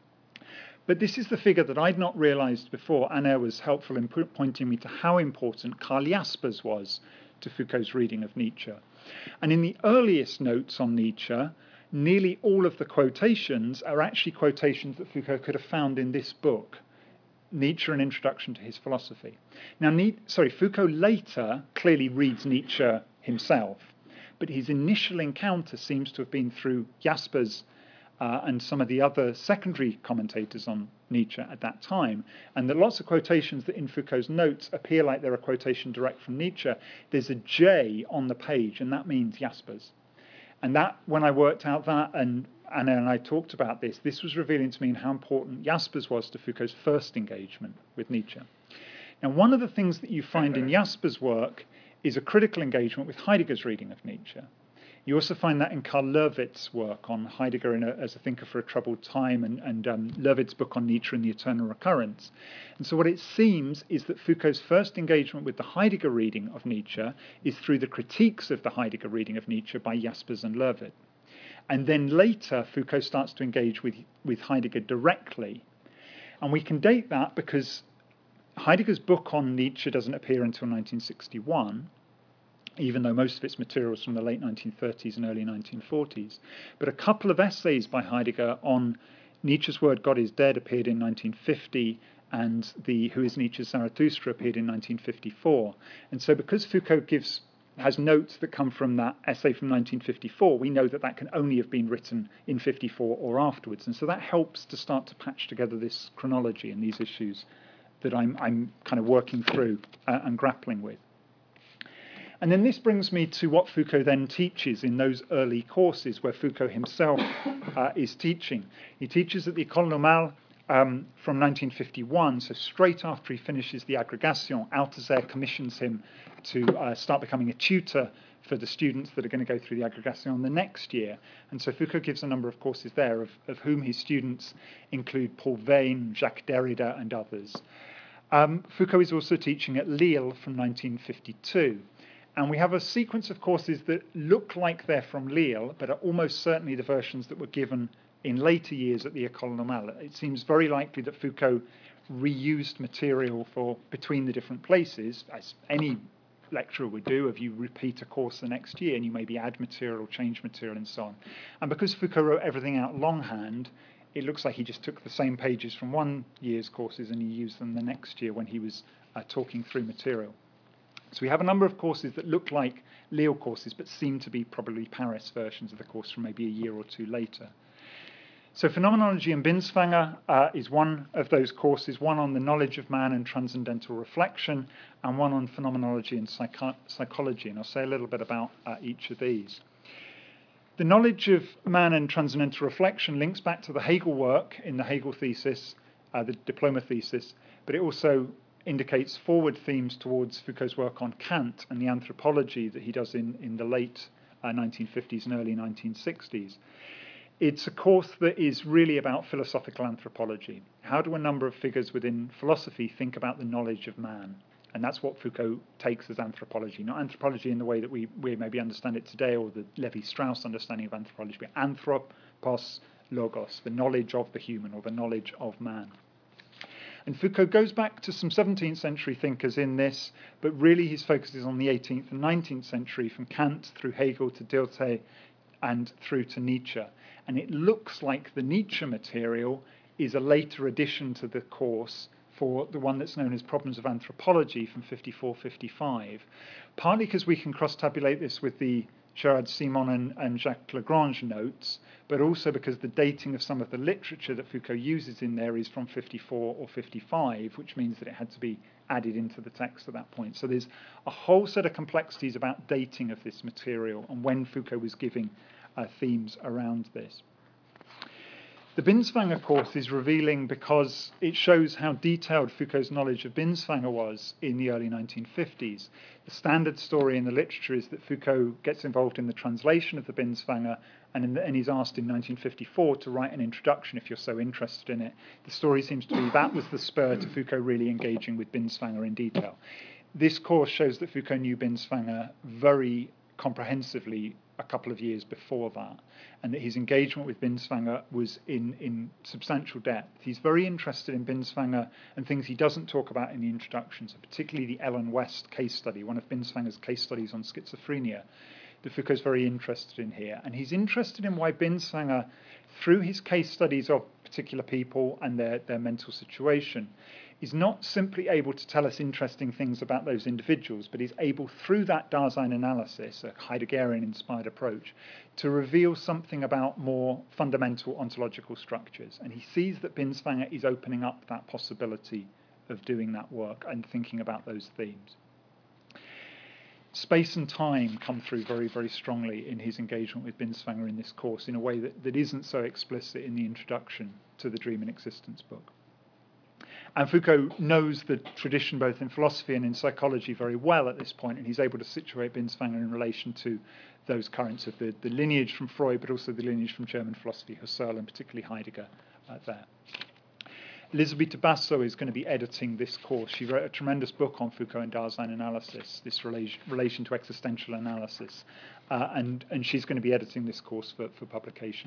But this is the figure that I'd not realised before. Anna was helpful in pointing me to how important Karl Jaspers was to Foucault's reading of Nietzsche. And in the earliest notes on Nietzsche, nearly all of the quotations are actually quotations that Foucault could have found in this book, Nietzsche, An Introduction to His Philosophy. Now, Nietzsche, sorry, Foucault later clearly reads Nietzsche himself, but his initial encounter seems to have been through Jaspers uh, and some of the other secondary commentators on Nietzsche at that time, and that lots of quotations that in Foucault's notes appear like they're a quotation direct from Nietzsche. There's a J on the page, and that means Jaspers. And that, when I worked out that, and Anna and I talked about this, this was revealing to me how important Jaspers was to Foucault's first engagement with Nietzsche. Now, one of the things that you find in Jaspers' work is a critical engagement with Heidegger's reading of Nietzsche. You also find that in Karl Löwith's work on Heidegger in a, as a thinker for a troubled time, and, and um, Löwith's book on Nietzsche and the eternal recurrence. And so what it seems is that Foucault's first engagement with the Heidegger reading of Nietzsche is through the critiques of the Heidegger reading of Nietzsche by Jaspers and Löwith. And then later, Foucault starts to engage with, with Heidegger directly. And we can date that because Heidegger's book on Nietzsche doesn't appear until nineteen sixty-one, even though most of its material is from the late nineteen thirties and early nineteen forties. But a couple of essays by Heidegger on Nietzsche's Word, God is Dead appeared in nineteen fifty, and the Who is Nietzsche's Zarathustra appeared in nineteen fifty-four. And so because Foucault gives has notes that come from that essay from nineteen fifty-four, we know that that can only have been written in fifty-four or afterwards. And so that helps to start to patch together this chronology and these issues that I'm, I'm kind of working through uh, and grappling with. And then this brings me to what Foucault then teaches in those early courses where Foucault himself uh, is teaching. He teaches at the École Normale um, from nineteen fifty-one, so straight after he finishes the Agrégation, Althusser commissions him to uh, start becoming a tutor for the students that are going to go through the Agrégation the next year. And so Foucault gives a number of courses there, of, of whom his students include Paul Veyne, Jacques Derrida, and others. Um, Foucault is also teaching at Lille from nineteen fifty-two. And we have a sequence of courses that look like they're from Lille, but are almost certainly the versions that were given in later years at the École Normale. It seems very likely that Foucault reused material for between the different places, as any lecturer would do if you repeat a course the next year and you maybe add material, change material, and so on. And because Foucault wrote everything out longhand, it looks like he just took the same pages from one year's courses and he used them the next year when he was uh, talking through material. So we have a number of courses that look like Lille courses but seem to be probably Paris versions of the course from maybe a year or two later. So Phenomenology and Binswanger uh, is one of those courses, one on the knowledge of man and transcendental reflection, and one on phenomenology and psycho- psychology. And I'll say a little bit about uh, each of these. The knowledge of man and transcendental reflection links back to the Hegel work in the Hegel thesis, uh, the diploma thesis, but it also indicates forward themes towards Foucault's work on Kant and the anthropology that he does in, in the late uh, nineteen fifties and early nineteen sixties. It's a course that is really about philosophical anthropology. How do a number of figures within philosophy think about the knowledge of man? And that's what Foucault takes as anthropology, not anthropology in the way that we, we maybe understand it today, or the Levi-Strauss understanding of anthropology, but anthropos logos, the knowledge of the human, or the knowledge of man. And Foucault goes back to some seventeenth century thinkers in this, but really his focus is on the eighteenth and nineteenth century, from Kant through Hegel to Dilthey and through to Nietzsche. And it looks like the Nietzsche material is a later addition to the course for the one that's known as Problems of Anthropology from fifty-four fifty-five, partly because we can cross-tabulate this with the Gerard Simon and, and Jacques Lagrange notes, but also because the dating of some of the literature that Foucault uses in there is from fifty-four or fifty-five, which means that it had to be added into the text at that point. So there's a whole set of complexities about dating of this material and when Foucault was giving uh, themes around this. The Binswanger course is revealing because it shows how detailed Foucault's knowledge of Binswanger was in the early nineteen fifties. The standard story in the literature is that Foucault gets involved in the translation of the Binswanger, and, in the, and he's asked in nineteen fifty-four to write an introduction if you're so interested in it. The story seems to be that was the spur to Foucault really engaging with Binswanger in detail. This course shows that Foucault knew Binswanger very comprehensively a couple of years before that, and that his engagement with Binswanger was in, in substantial depth. He's very interested in Binswanger and things he doesn't talk about in the introduction, so particularly the Ellen West case study, one of Binswanger's case studies on schizophrenia, that Foucault's very interested in here. And he's interested in why Binswanger, through his case studies of particular people and their, their mental situation, is not simply able to tell us interesting things about those individuals, but is able, through that Dasein analysis, a Heideggerian-inspired approach, to reveal something about more fundamental ontological structures. And he sees that Binswanger is opening up that possibility of doing that work and thinking about those themes. Space and time come through very, very strongly in his engagement with Binswanger in this course in a way that, that isn't so explicit in the introduction to the Dream and Existence book. And Foucault knows the tradition both in philosophy and in psychology very well at this point, and he's able to situate Binswanger in relation to those currents of the, the lineage from Freud, but also the lineage from German philosophy, Husserl and particularly Heidegger uh, there. Elisabetta Basso is going to be editing this course. She wrote a tremendous book on Foucault and Dasein analysis, this relation, relation to existential analysis, uh, and, and she's going to be editing this course for, for publication.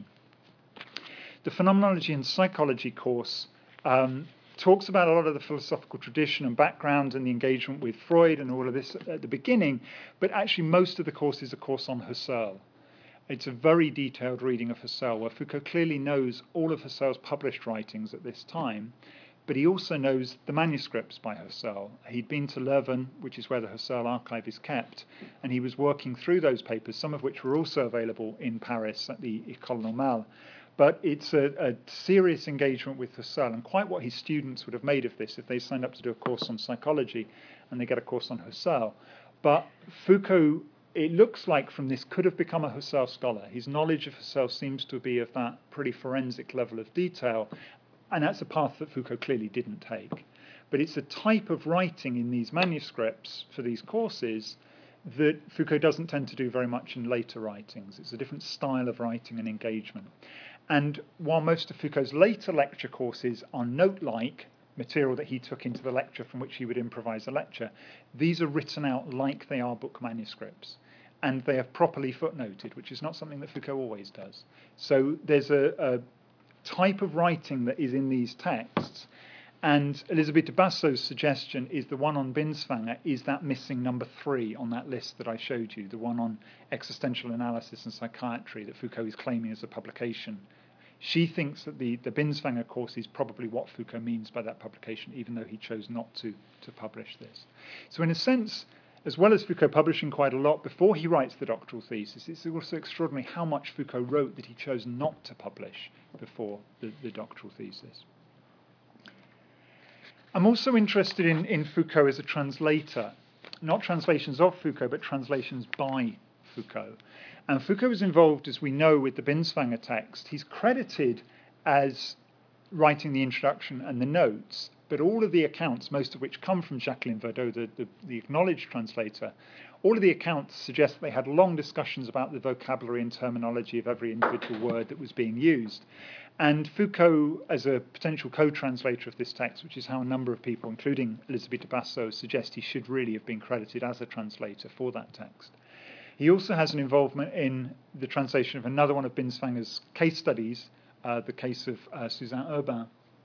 The Phenomenology and Psychology course um, talks about a lot of the philosophical tradition and background and the engagement with Freud and all of this at the beginning, but actually most of the course is a course on Husserl. It's a very detailed reading of Husserl, where Foucault clearly knows all of Husserl's published writings at this time, but he also knows the manuscripts by Husserl. He'd been to Leuven, which is where the Husserl archive is kept, and he was working through those papers, some of which were also available in Paris at the École Normale. But it's a, a serious engagement with Husserl, and quite what his students would have made of this if they signed up to do a course on psychology and they get a course on Husserl. But Foucault, it looks like from this, could have become a Husserl scholar. His knowledge of Husserl seems to be of that pretty forensic level of detail, and that's a path that Foucault clearly didn't take. But it's a type of writing in these manuscripts for these courses that Foucault doesn't tend to do very much in later writings. It's a different style of writing and engagement. And while most of Foucault's later lecture courses are note-like, material that he took into the lecture from which he would improvise a lecture, these are written out like they are book manuscripts. And they are properly footnoted, which is not something that Foucault always does. So there's a, a type of writing that is in these texts, and Elisabetta Basso's suggestion is the one on Binswanger is that missing number three on that list that I showed you, the one on existential analysis and psychiatry that Foucault is claiming as a publication. She thinks that the, the Binswanger course is probably what Foucault means by that publication, even though he chose not to, to publish this. So in a sense, as well as Foucault publishing quite a lot before he writes the doctoral thesis, it's also extraordinary how much Foucault wrote that he chose not to publish before the, the doctoral thesis. I'm also interested in, in Foucault as a translator, not translations of Foucault, but translations by Foucault. And Foucault was involved, as we know, with the Binswanger text. He's credited as writing the introduction and the notes, but all of the accounts, most of which come from Jacqueline Verdeau, the, the, the acknowledged translator, all of the accounts suggest that they had long discussions about the vocabulary and terminology of every individual word that was being used. And Foucault, as a potential co-translator of this text, which is how a number of people, including Elisabeth de Basso, suggest he should really have been credited as a translator for that text. He also has an involvement in the translation of another one of Binswanger's case studies, uh, the case of uh, Suzanne Urbain.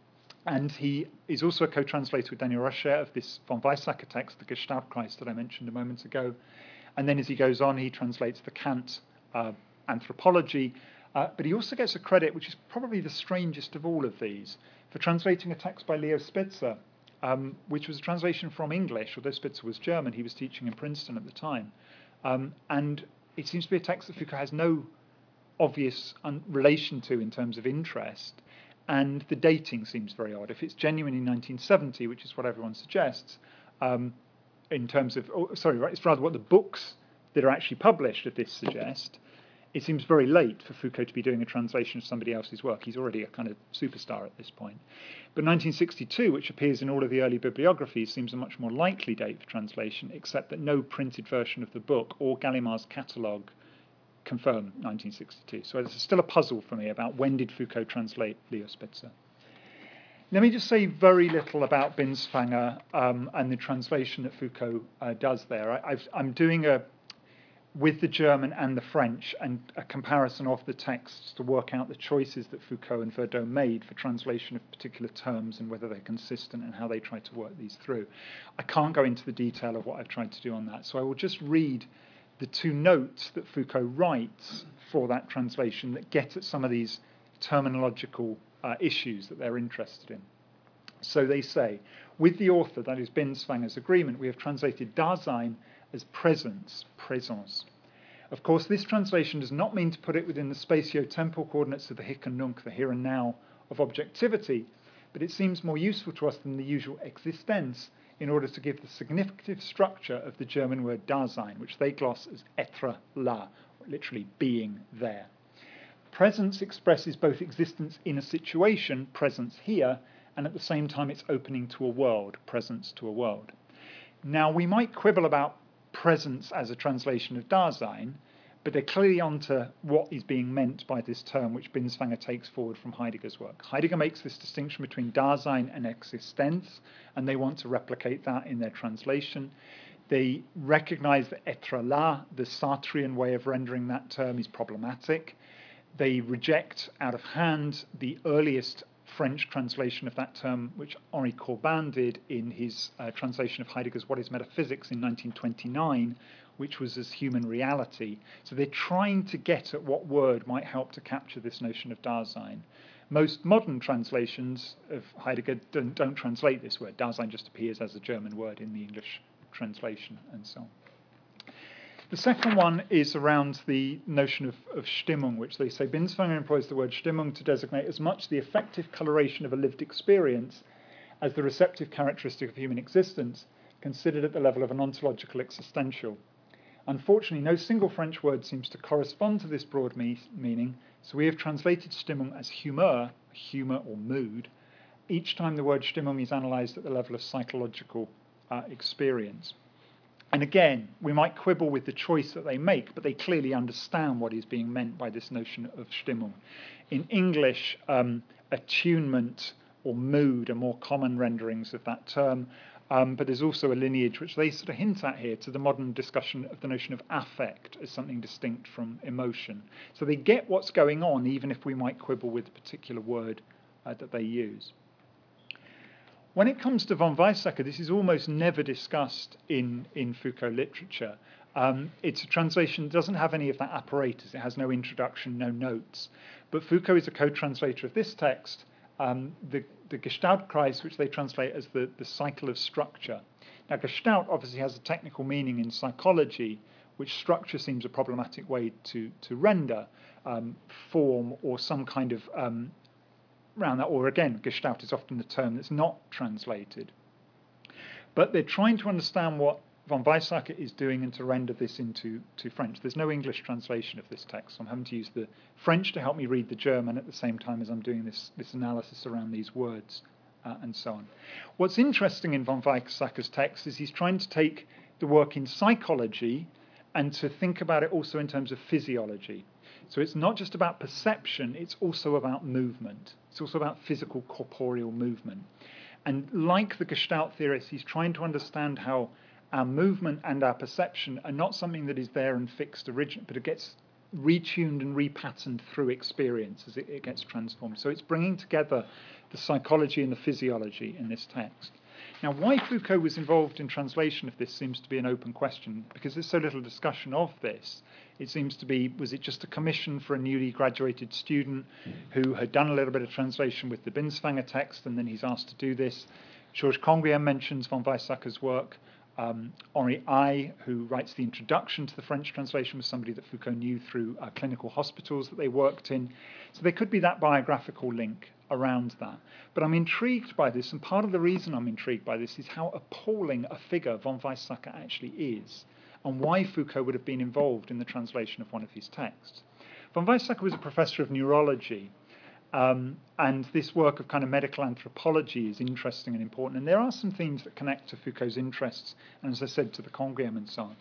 And he is also a co-translator with Daniel Rocher of this von Weizsäcker text, the Gestaltkreis that I mentioned a moment ago. And then as he goes on, he translates the Kant uh, anthropology. Uh, but he also gets a credit, which is probably the strangest of all of these, for translating a text by Leo Spitzer, um, which was a translation from English, although Spitzer was German. He was teaching in Princeton at the time. Um, and it seems to be a text that Foucault has no obvious un- relation to in terms of interest. And the dating seems very odd. If it's genuine in nineteen seventy, which is what everyone suggests, um, in terms of, oh, sorry, right, it's rather what the books that are actually published of this suggest, it seems very late for Foucault to be doing a translation of somebody else's work. He's already a kind of superstar at this point. But nineteen sixty-two, which appears in all of the early bibliographies, seems a much more likely date for translation, except that no printed version of the book or Gallimard's catalogue confirm nineteen sixty-two. So it's still a puzzle for me about when did Foucault translate Leo Spitzer. Let me just say very little about Binswanger um, and the translation that Foucault uh, does there. I, I've, I'm doing a with the German and the French, and a comparison of the texts to work out the choices that Foucault and Verdeau made for translation of particular terms and whether they're consistent and how they try to work these through. I can't go into the detail of what I've tried to do on that, so I will just read the two notes that Foucault writes for that translation that get at some of these terminological uh, issues that they're interested in. So they say, with the author, that is Binswanger's agreement, we have translated Dasein as presence, présence. Of course, this translation does not mean to put it within the spatio-temporal coordinates of the Hic und Nunc, the here and now of objectivity, but it seems more useful to us than the usual Existenz in order to give the significative structure of the German word Dasein, which they gloss as être là, literally being there. Presence expresses both existence in a situation, presence here, and at the same time it's opening to a world, presence to a world. Now, we might quibble about presence as a translation of Dasein, but they're clearly onto what is being meant by this term, which Binswanger takes forward from Heidegger's work. Heidegger makes this distinction between Dasein and Existenz, and they want to replicate that in their translation. They recognize that être là, the Sartrean way of rendering that term, is problematic. They reject out of hand the earliest French translation of that term, which Henri Corbin did in his uh, translation of Heidegger's What is Metaphysics in nineteen twenty-nine, which was as human reality. So they're trying to get at what word might help to capture this notion of Dasein. Most modern translations of Heidegger don't, don't translate this word. Dasein just appears as a German word in the English translation and so on. The second one is around the notion of, of Stimmung, which they say Binswanger employs the word Stimmung to designate as much the effective coloration of a lived experience as the receptive characteristic of human existence, considered at the level of an ontological existential. Unfortunately, no single French word seems to correspond to this broad me- meaning, so we have translated Stimmung as Humor, humour or mood, each time the word Stimmung is analysed at the level of psychological uh, experience. And again, we might quibble with the choice that they make, but they clearly understand what is being meant by this notion of Stimmung. In English, um, attunement or mood are more common renderings of that term, um, but there's also a lineage which they sort of hint at here to the modern discussion of the notion of affect as something distinct from emotion. So they get what's going on, even if we might quibble with the particular word uh, that they use. When it comes to von Weizsäcker, this is almost never discussed in, in Foucault literature. Um, it's a translation that doesn't have any of that apparatus. It has no introduction, no notes. But Foucault is a co-translator of this text, um, the, the Gestaltkreis, which they translate as the, the cycle of structure. Now, Gestalt obviously has a technical meaning in psychology, which structure seems a problematic way to, to render, um, form or some kind of um, around that, or again, Gestalt is often the term that's not translated. But they're trying to understand what von Weizsäcker is doing and to render this into to French. There's no English translation of this text, so I'm having to use the French to help me read the German at the same time as I'm doing this, this analysis around these words uh, and so on. What's interesting in von Weizsäcker's text is he's trying to take the work in psychology and to think about it also in terms of physiology. So it's not just about perception, it's also about movement. It's also about physical corporeal movement. And like the Gestalt theorists, he's trying to understand how our movement and our perception are not something that is there and fixed originally, but it gets retuned and repatterned through experience as it, it gets transformed. So it's bringing together the psychology and the physiology in this text. Now, why Foucault was involved in translation of this seems to be an open question, because there's so little discussion of this. It seems to be, was it just a commission for a newly graduated student who had done a little bit of translation with the Binswanger text, and then he's asked to do this? Georges Conguien mentions von Weizsäcker's work. Um, Henri I, who writes the introduction to the French translation, was somebody that Foucault knew through uh, clinical hospitals that they worked in. So there could be that biographical link around that. But I'm intrigued by this, and part of the reason I'm intrigued by this is how appalling a figure von Weizsäcker actually is, and why Foucault would have been involved in the translation of one of his texts. Von Weizsäcker was a professor of neurology, Um, and this work of kind of medical anthropology is interesting and important. And there are some themes that connect to Foucault's interests, and as I said, to the Conguien and so on.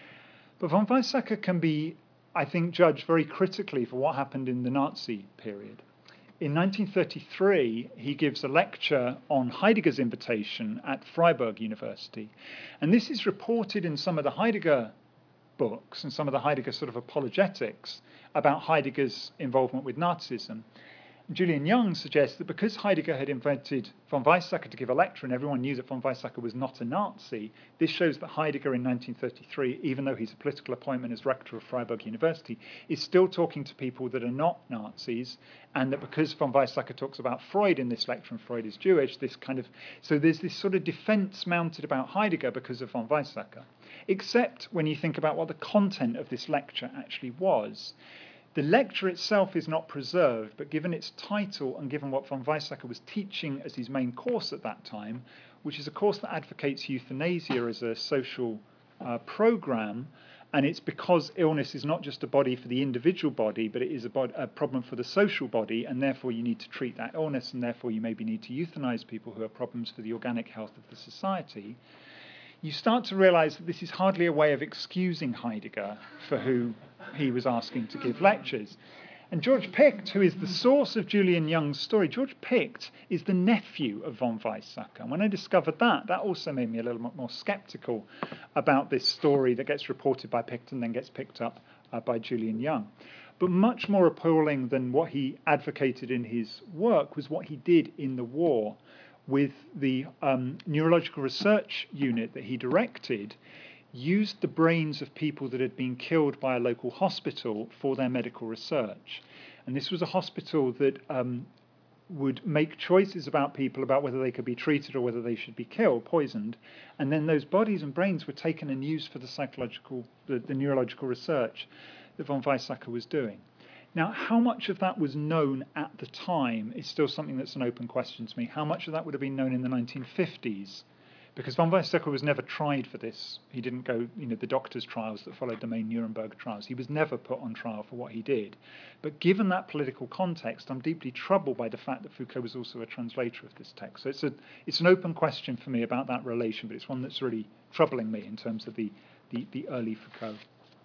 But von Weizsäcker can be, I think, judged very critically for what happened in the Nazi period. In nineteen thirty-three, he gives a lecture on Heidegger's invitation at Freiburg University. And this is reported in some of the Heidegger books and some of the Heidegger sort of apologetics about Heidegger's involvement with Nazism. Julian Young suggests that because Heidegger had invited von Weizsäcker to give a lecture and everyone knew that von Weizsäcker was not a Nazi, this shows that Heidegger in nineteen thirty-three, even though he's a political appointment as rector of Freiburg University, is still talking to people that are not Nazis, and that because von Weizsäcker talks about Freud in this lecture and Freud is Jewish, this kind of, so there's this sort of defense mounted about Heidegger because of von Weizsäcker. Except when you think about what the content of this lecture actually was. The lecture itself is not preserved, but given its title and given what von Weizsäcker was teaching as his main course at that time, which is a course that advocates euthanasia as a social uh, program, and it's because illness is not just a body for the individual body, but it is a, bod- a problem for the social body, and therefore you need to treat that illness, and therefore you maybe need to euthanize people who are problems for the organic health of the society. You start to realize that this is hardly a way of excusing Heidegger for who he was asking to give lectures. And George Picht, who is the source of Julian Young's story, George Picht is the nephew of von Weizsäcker. And when I discovered that, that also made me a little bit more skeptical about this story that gets reported by Picht and then gets picked up uh, by Julian Young. But much more appalling than what he advocated in his work was what he did in the war with the um, neurological research unit that he directed, used the brains of people that had been killed by a local hospital for their medical research. And this was a hospital that um, would make choices about people about whether they could be treated or whether they should be killed, poisoned. And then those bodies and brains were taken and used for the psychological, the, the neurological research that von Weizsäcker was doing. Now, how much of that was known at the time is still something that's an open question to me. How much of that would have been known in the nineteen fifties? Because von Weizsäcker was never tried for this. He didn't go, you know, the doctor's trials that followed the main Nuremberg trials. He was never put on trial for what he did. But given that political context, I'm deeply troubled by the fact that Foucault was also a translator of this text. So it's a it's an open question for me about that relation, but it's one that's really troubling me in terms of the, the, the early Foucault.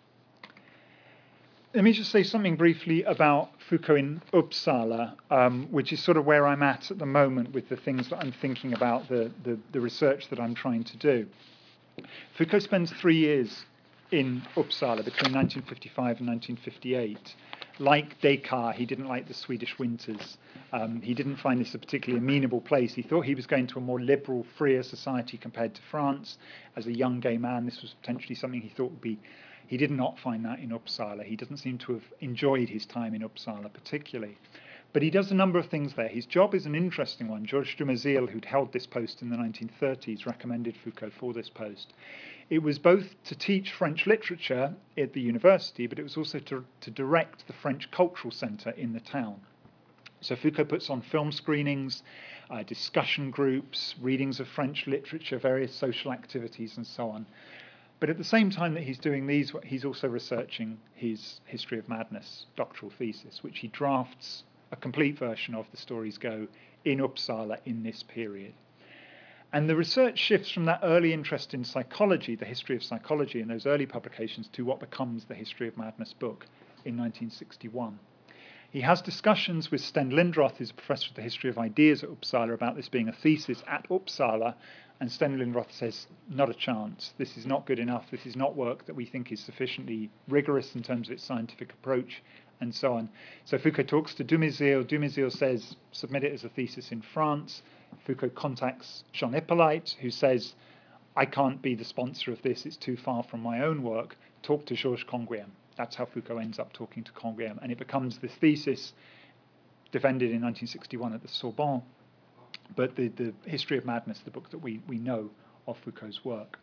Let me just say something briefly about Foucault in Uppsala, um, which is sort of where I'm at at the moment with the things that I'm thinking about, the, the, the research that I'm trying to do. Foucault spends three years in Uppsala between nineteen fifty-five and nineteen fifty-eight. Like Descartes, he didn't like the Swedish winters. Um, he didn't find this a particularly amenable place. He thought he was going to a more liberal, freer society compared to France. As a young gay man, this was potentially something he thought would be. He did not find that in Uppsala. He doesn't seem to have enjoyed his time in Uppsala particularly. But he does a number of things there. His job is an interesting one. Georges Dumezil, who'd held this post in the nineteen thirties, recommended Foucault for this post. It was both to teach French literature at the university, but it was also to, to direct the French Cultural Centre in the town. So Foucault puts on film screenings, uh, discussion groups, readings of French literature, various social activities, and so on. But at the same time that he's doing these, he's also researching his History of Madness doctoral thesis, which he drafts a complete version of The Stories Go in Uppsala in this period. And the research shifts from that early interest in psychology, the history of psychology in those early publications, to what becomes the History of Madness book in nineteen sixty-one. He has discussions with Sten Lindroth, who's a professor of the history of ideas at Uppsala, about this being a thesis at Uppsala, and Sten Lindroth says, not a chance. This is not good enough. This is not work that we think is sufficiently rigorous in terms of its scientific approach, and so on. So Foucault talks to Dumézil. Dumézil says, submit it as a thesis in France. Foucault contacts Jean Hippolyte, who says, I can't be the sponsor of this. It's too far from my own work. Talk to Georges Canguilhem. That's how Foucault ends up talking to Canguilhem. And it becomes this thesis defended in nineteen sixty-one at the Sorbonne. But the, the History of Madness, the book that we, we know of Foucault's work.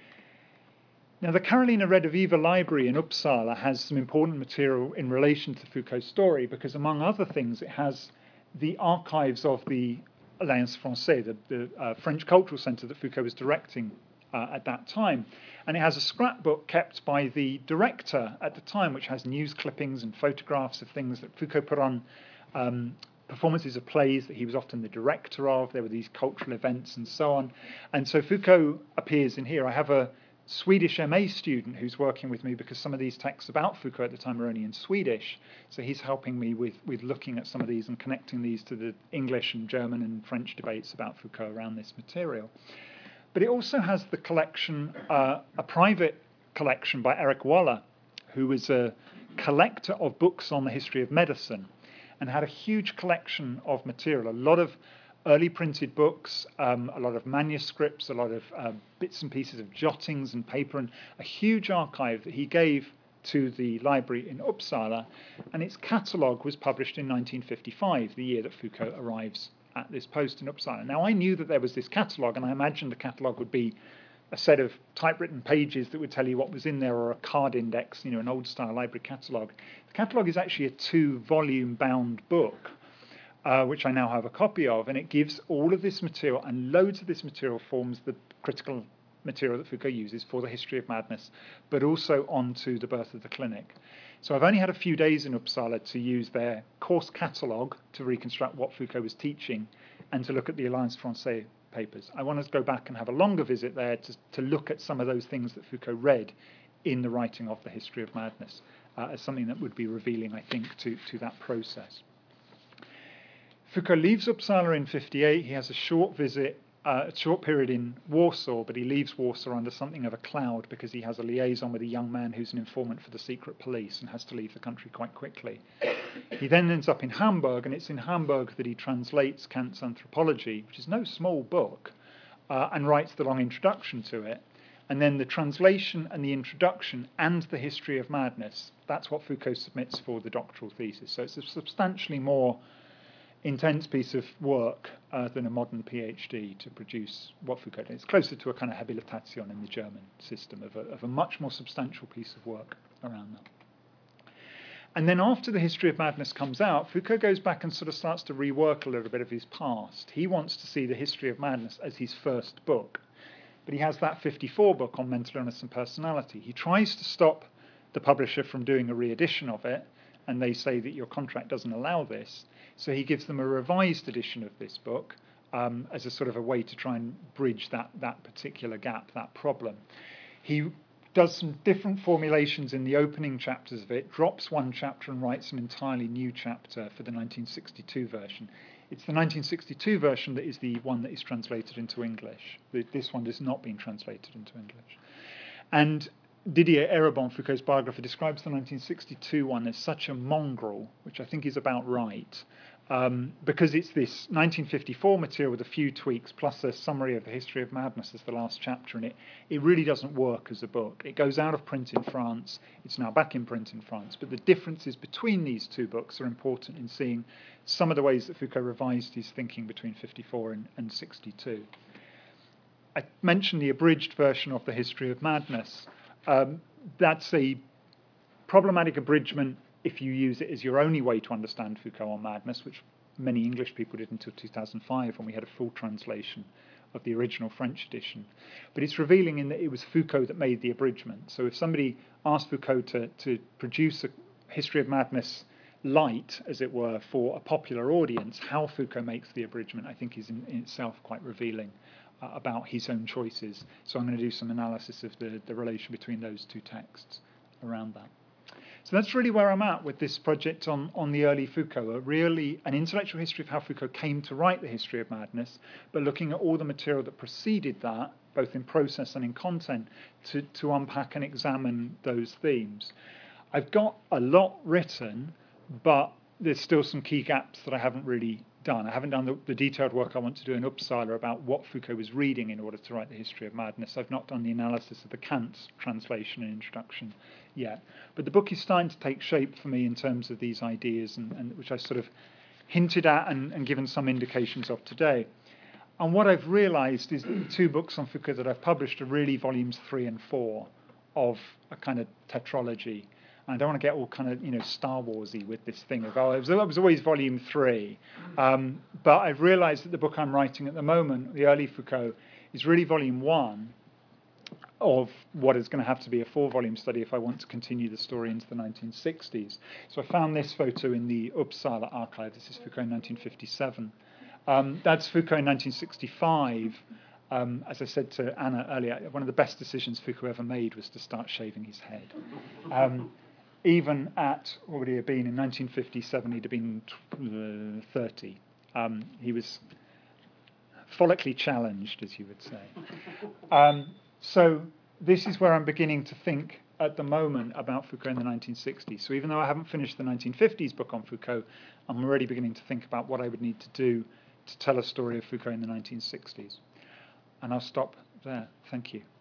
Now, the Carolina Rediviva Library in Uppsala has some important material in relation to Foucault's story because, among other things, it has the archives of the Alliance Française, the, the uh, French Cultural Centre that Foucault was directing uh, at that time. And it has a scrapbook kept by the director at the time, which has news clippings and photographs of things that Foucault put on, um, performances of plays that he was often the director of. There were these cultural events and so on. And so Foucault appears in here. I have a Swedish M A student who's working with me because some of these texts about Foucault at the time are only in Swedish. So he's helping me with, with looking at some of these and connecting these to the English and German and French debates about Foucault around this material. But it also has the collection, uh, a private collection by Eric Waller, who was a collector of books on the history of medicine and had a huge collection of material, a lot of early printed books, um, a lot of manuscripts, a lot of uh, bits and pieces of jottings and paper, and a huge archive that he gave to the library in Uppsala. And its catalogue was published in nineteen fifty-five, the year that Foucault arrives at this post in Uppsala. Now, I knew that there was this catalogue, and I imagined the catalogue would be a set of typewritten pages that would tell you what was in there, or a card index, you know, an old-style library catalogue. The catalogue is actually a two-volume bound book, uh, which I now have a copy of, and it gives all of this material, and loads of this material forms the critical material that Foucault uses for the History of Madness, but also onto the Birth of the Clinic. So I've only had a few days in Uppsala to use their course catalogue to reconstruct what Foucault was teaching and to look at the Alliance Française papers. I want to go back and have a longer visit there to, to look at some of those things that Foucault read in the writing of the History of Madness uh, as something that would be revealing, I think, to, to that process. Foucault leaves Uppsala in fifty-eight. He has a short visit, uh, a short period in Warsaw, but he leaves Warsaw under something of a cloud because he has a liaison with a young man who's an informant for the secret police and has to leave the country quite quickly. He then ends up in Hamburg, and it's in Hamburg that he translates Kant's Anthropology, which is no small book, uh, and writes the long introduction to it. And then the translation and the introduction and the History of Madness, that's what Foucault submits for the doctoral thesis. So it's a substantially more intense piece of work uh, than a modern PhD to produce what Foucault did. It's closer to a kind of habilitation in the German system of a, of a much more substantial piece of work around that. And then after the History of Madness comes out, Foucault goes back and sort of starts to rework a little bit of his past. He wants to see the History of Madness as his first book. But he has that fifty-four book on mental illness and personality. He tries to stop the publisher from doing a re-edition of it, and they say that your contract doesn't allow this. So he gives them a revised edition of this book um, as a sort of a way to try and bridge that, that particular gap, that problem. He does some different formulations in the opening chapters of it, drops one chapter and writes an entirely new chapter for the nineteen sixty-two version. It's the nineteen sixty-two version that is the one that is translated into English. This one has not been translated into English. And Didier Eribon, Foucault's biographer, describes the nineteen sixty-two one as such a mongrel, which I think is about right, um, because it's this nineteen fifty-four material with a few tweaks, plus a summary of the History of Madness as the last chapter, and it, it really doesn't work as a book. It goes out of print in France. It's now back in print in France, but the differences between these two books are important in seeing some of the ways that Foucault revised his thinking between fifty-four and, and sixty-two. I mentioned the abridged version of the History of Madness. Um, that's a problematic abridgment if you use it as your only way to understand Foucault on madness, which many English people did until two thousand five when we had a full translation of the original French edition. But it's revealing in that it was Foucault that made the abridgment. So if somebody asked Foucault to, to produce a History of Madness light, as it were, for a popular audience, how Foucault makes the abridgment, I think, is in, in itself quite revealing uh, about his own choices. So I'm going to do some analysis of the, the relation between those two texts around that. So that's really where I'm at with this project on, on the early Foucault, a really an intellectual history of how Foucault came to write The History of Madness, but looking at all the material that preceded that, both in process and in content, to, to unpack and examine those themes. I've got a lot written, but there's still some key gaps that I haven't really done. I haven't done the, the detailed work I want to do in Uppsala about what Foucault was reading in order to write The History of Madness. I've not done the analysis of the Kant translation and introduction yet. But the book is starting to take shape for me in terms of these ideas, and, and which I sort of hinted at and, and given some indications of today. And what I've realised is that the two books on Foucault that I've published are really volumes three and four of a kind of tetralogy. I don't want to get all kind of, you know, Star Warsy with this thing of, oh, it was, it was always volume three. Um, but I've realised that the book I'm writing at the moment, The Early Foucault, is really volume one of what is going to have to be a four-volume study if I want to continue the story into the nineteen sixties. So I found this photo in the Uppsala archive. This is Foucault in nineteen fifty-seven. Um, that's Foucault in nineteen sixty-five. Um, as I said to Anna earlier, one of the best decisions Foucault ever made was to start shaving his head. Um, even at, what would he have been, in nineteen fifty-seven, he'd have been uh, thirty. Um, he was follically challenged, as you would say. Um, so this is where I'm beginning to think at the moment about Foucault in the nineteen sixties. So even though I haven't finished the nineteen fifties book on Foucault, I'm already beginning to think about what I would need to do to tell a story of Foucault in the nineteen sixties. And I'll stop there. Thank you.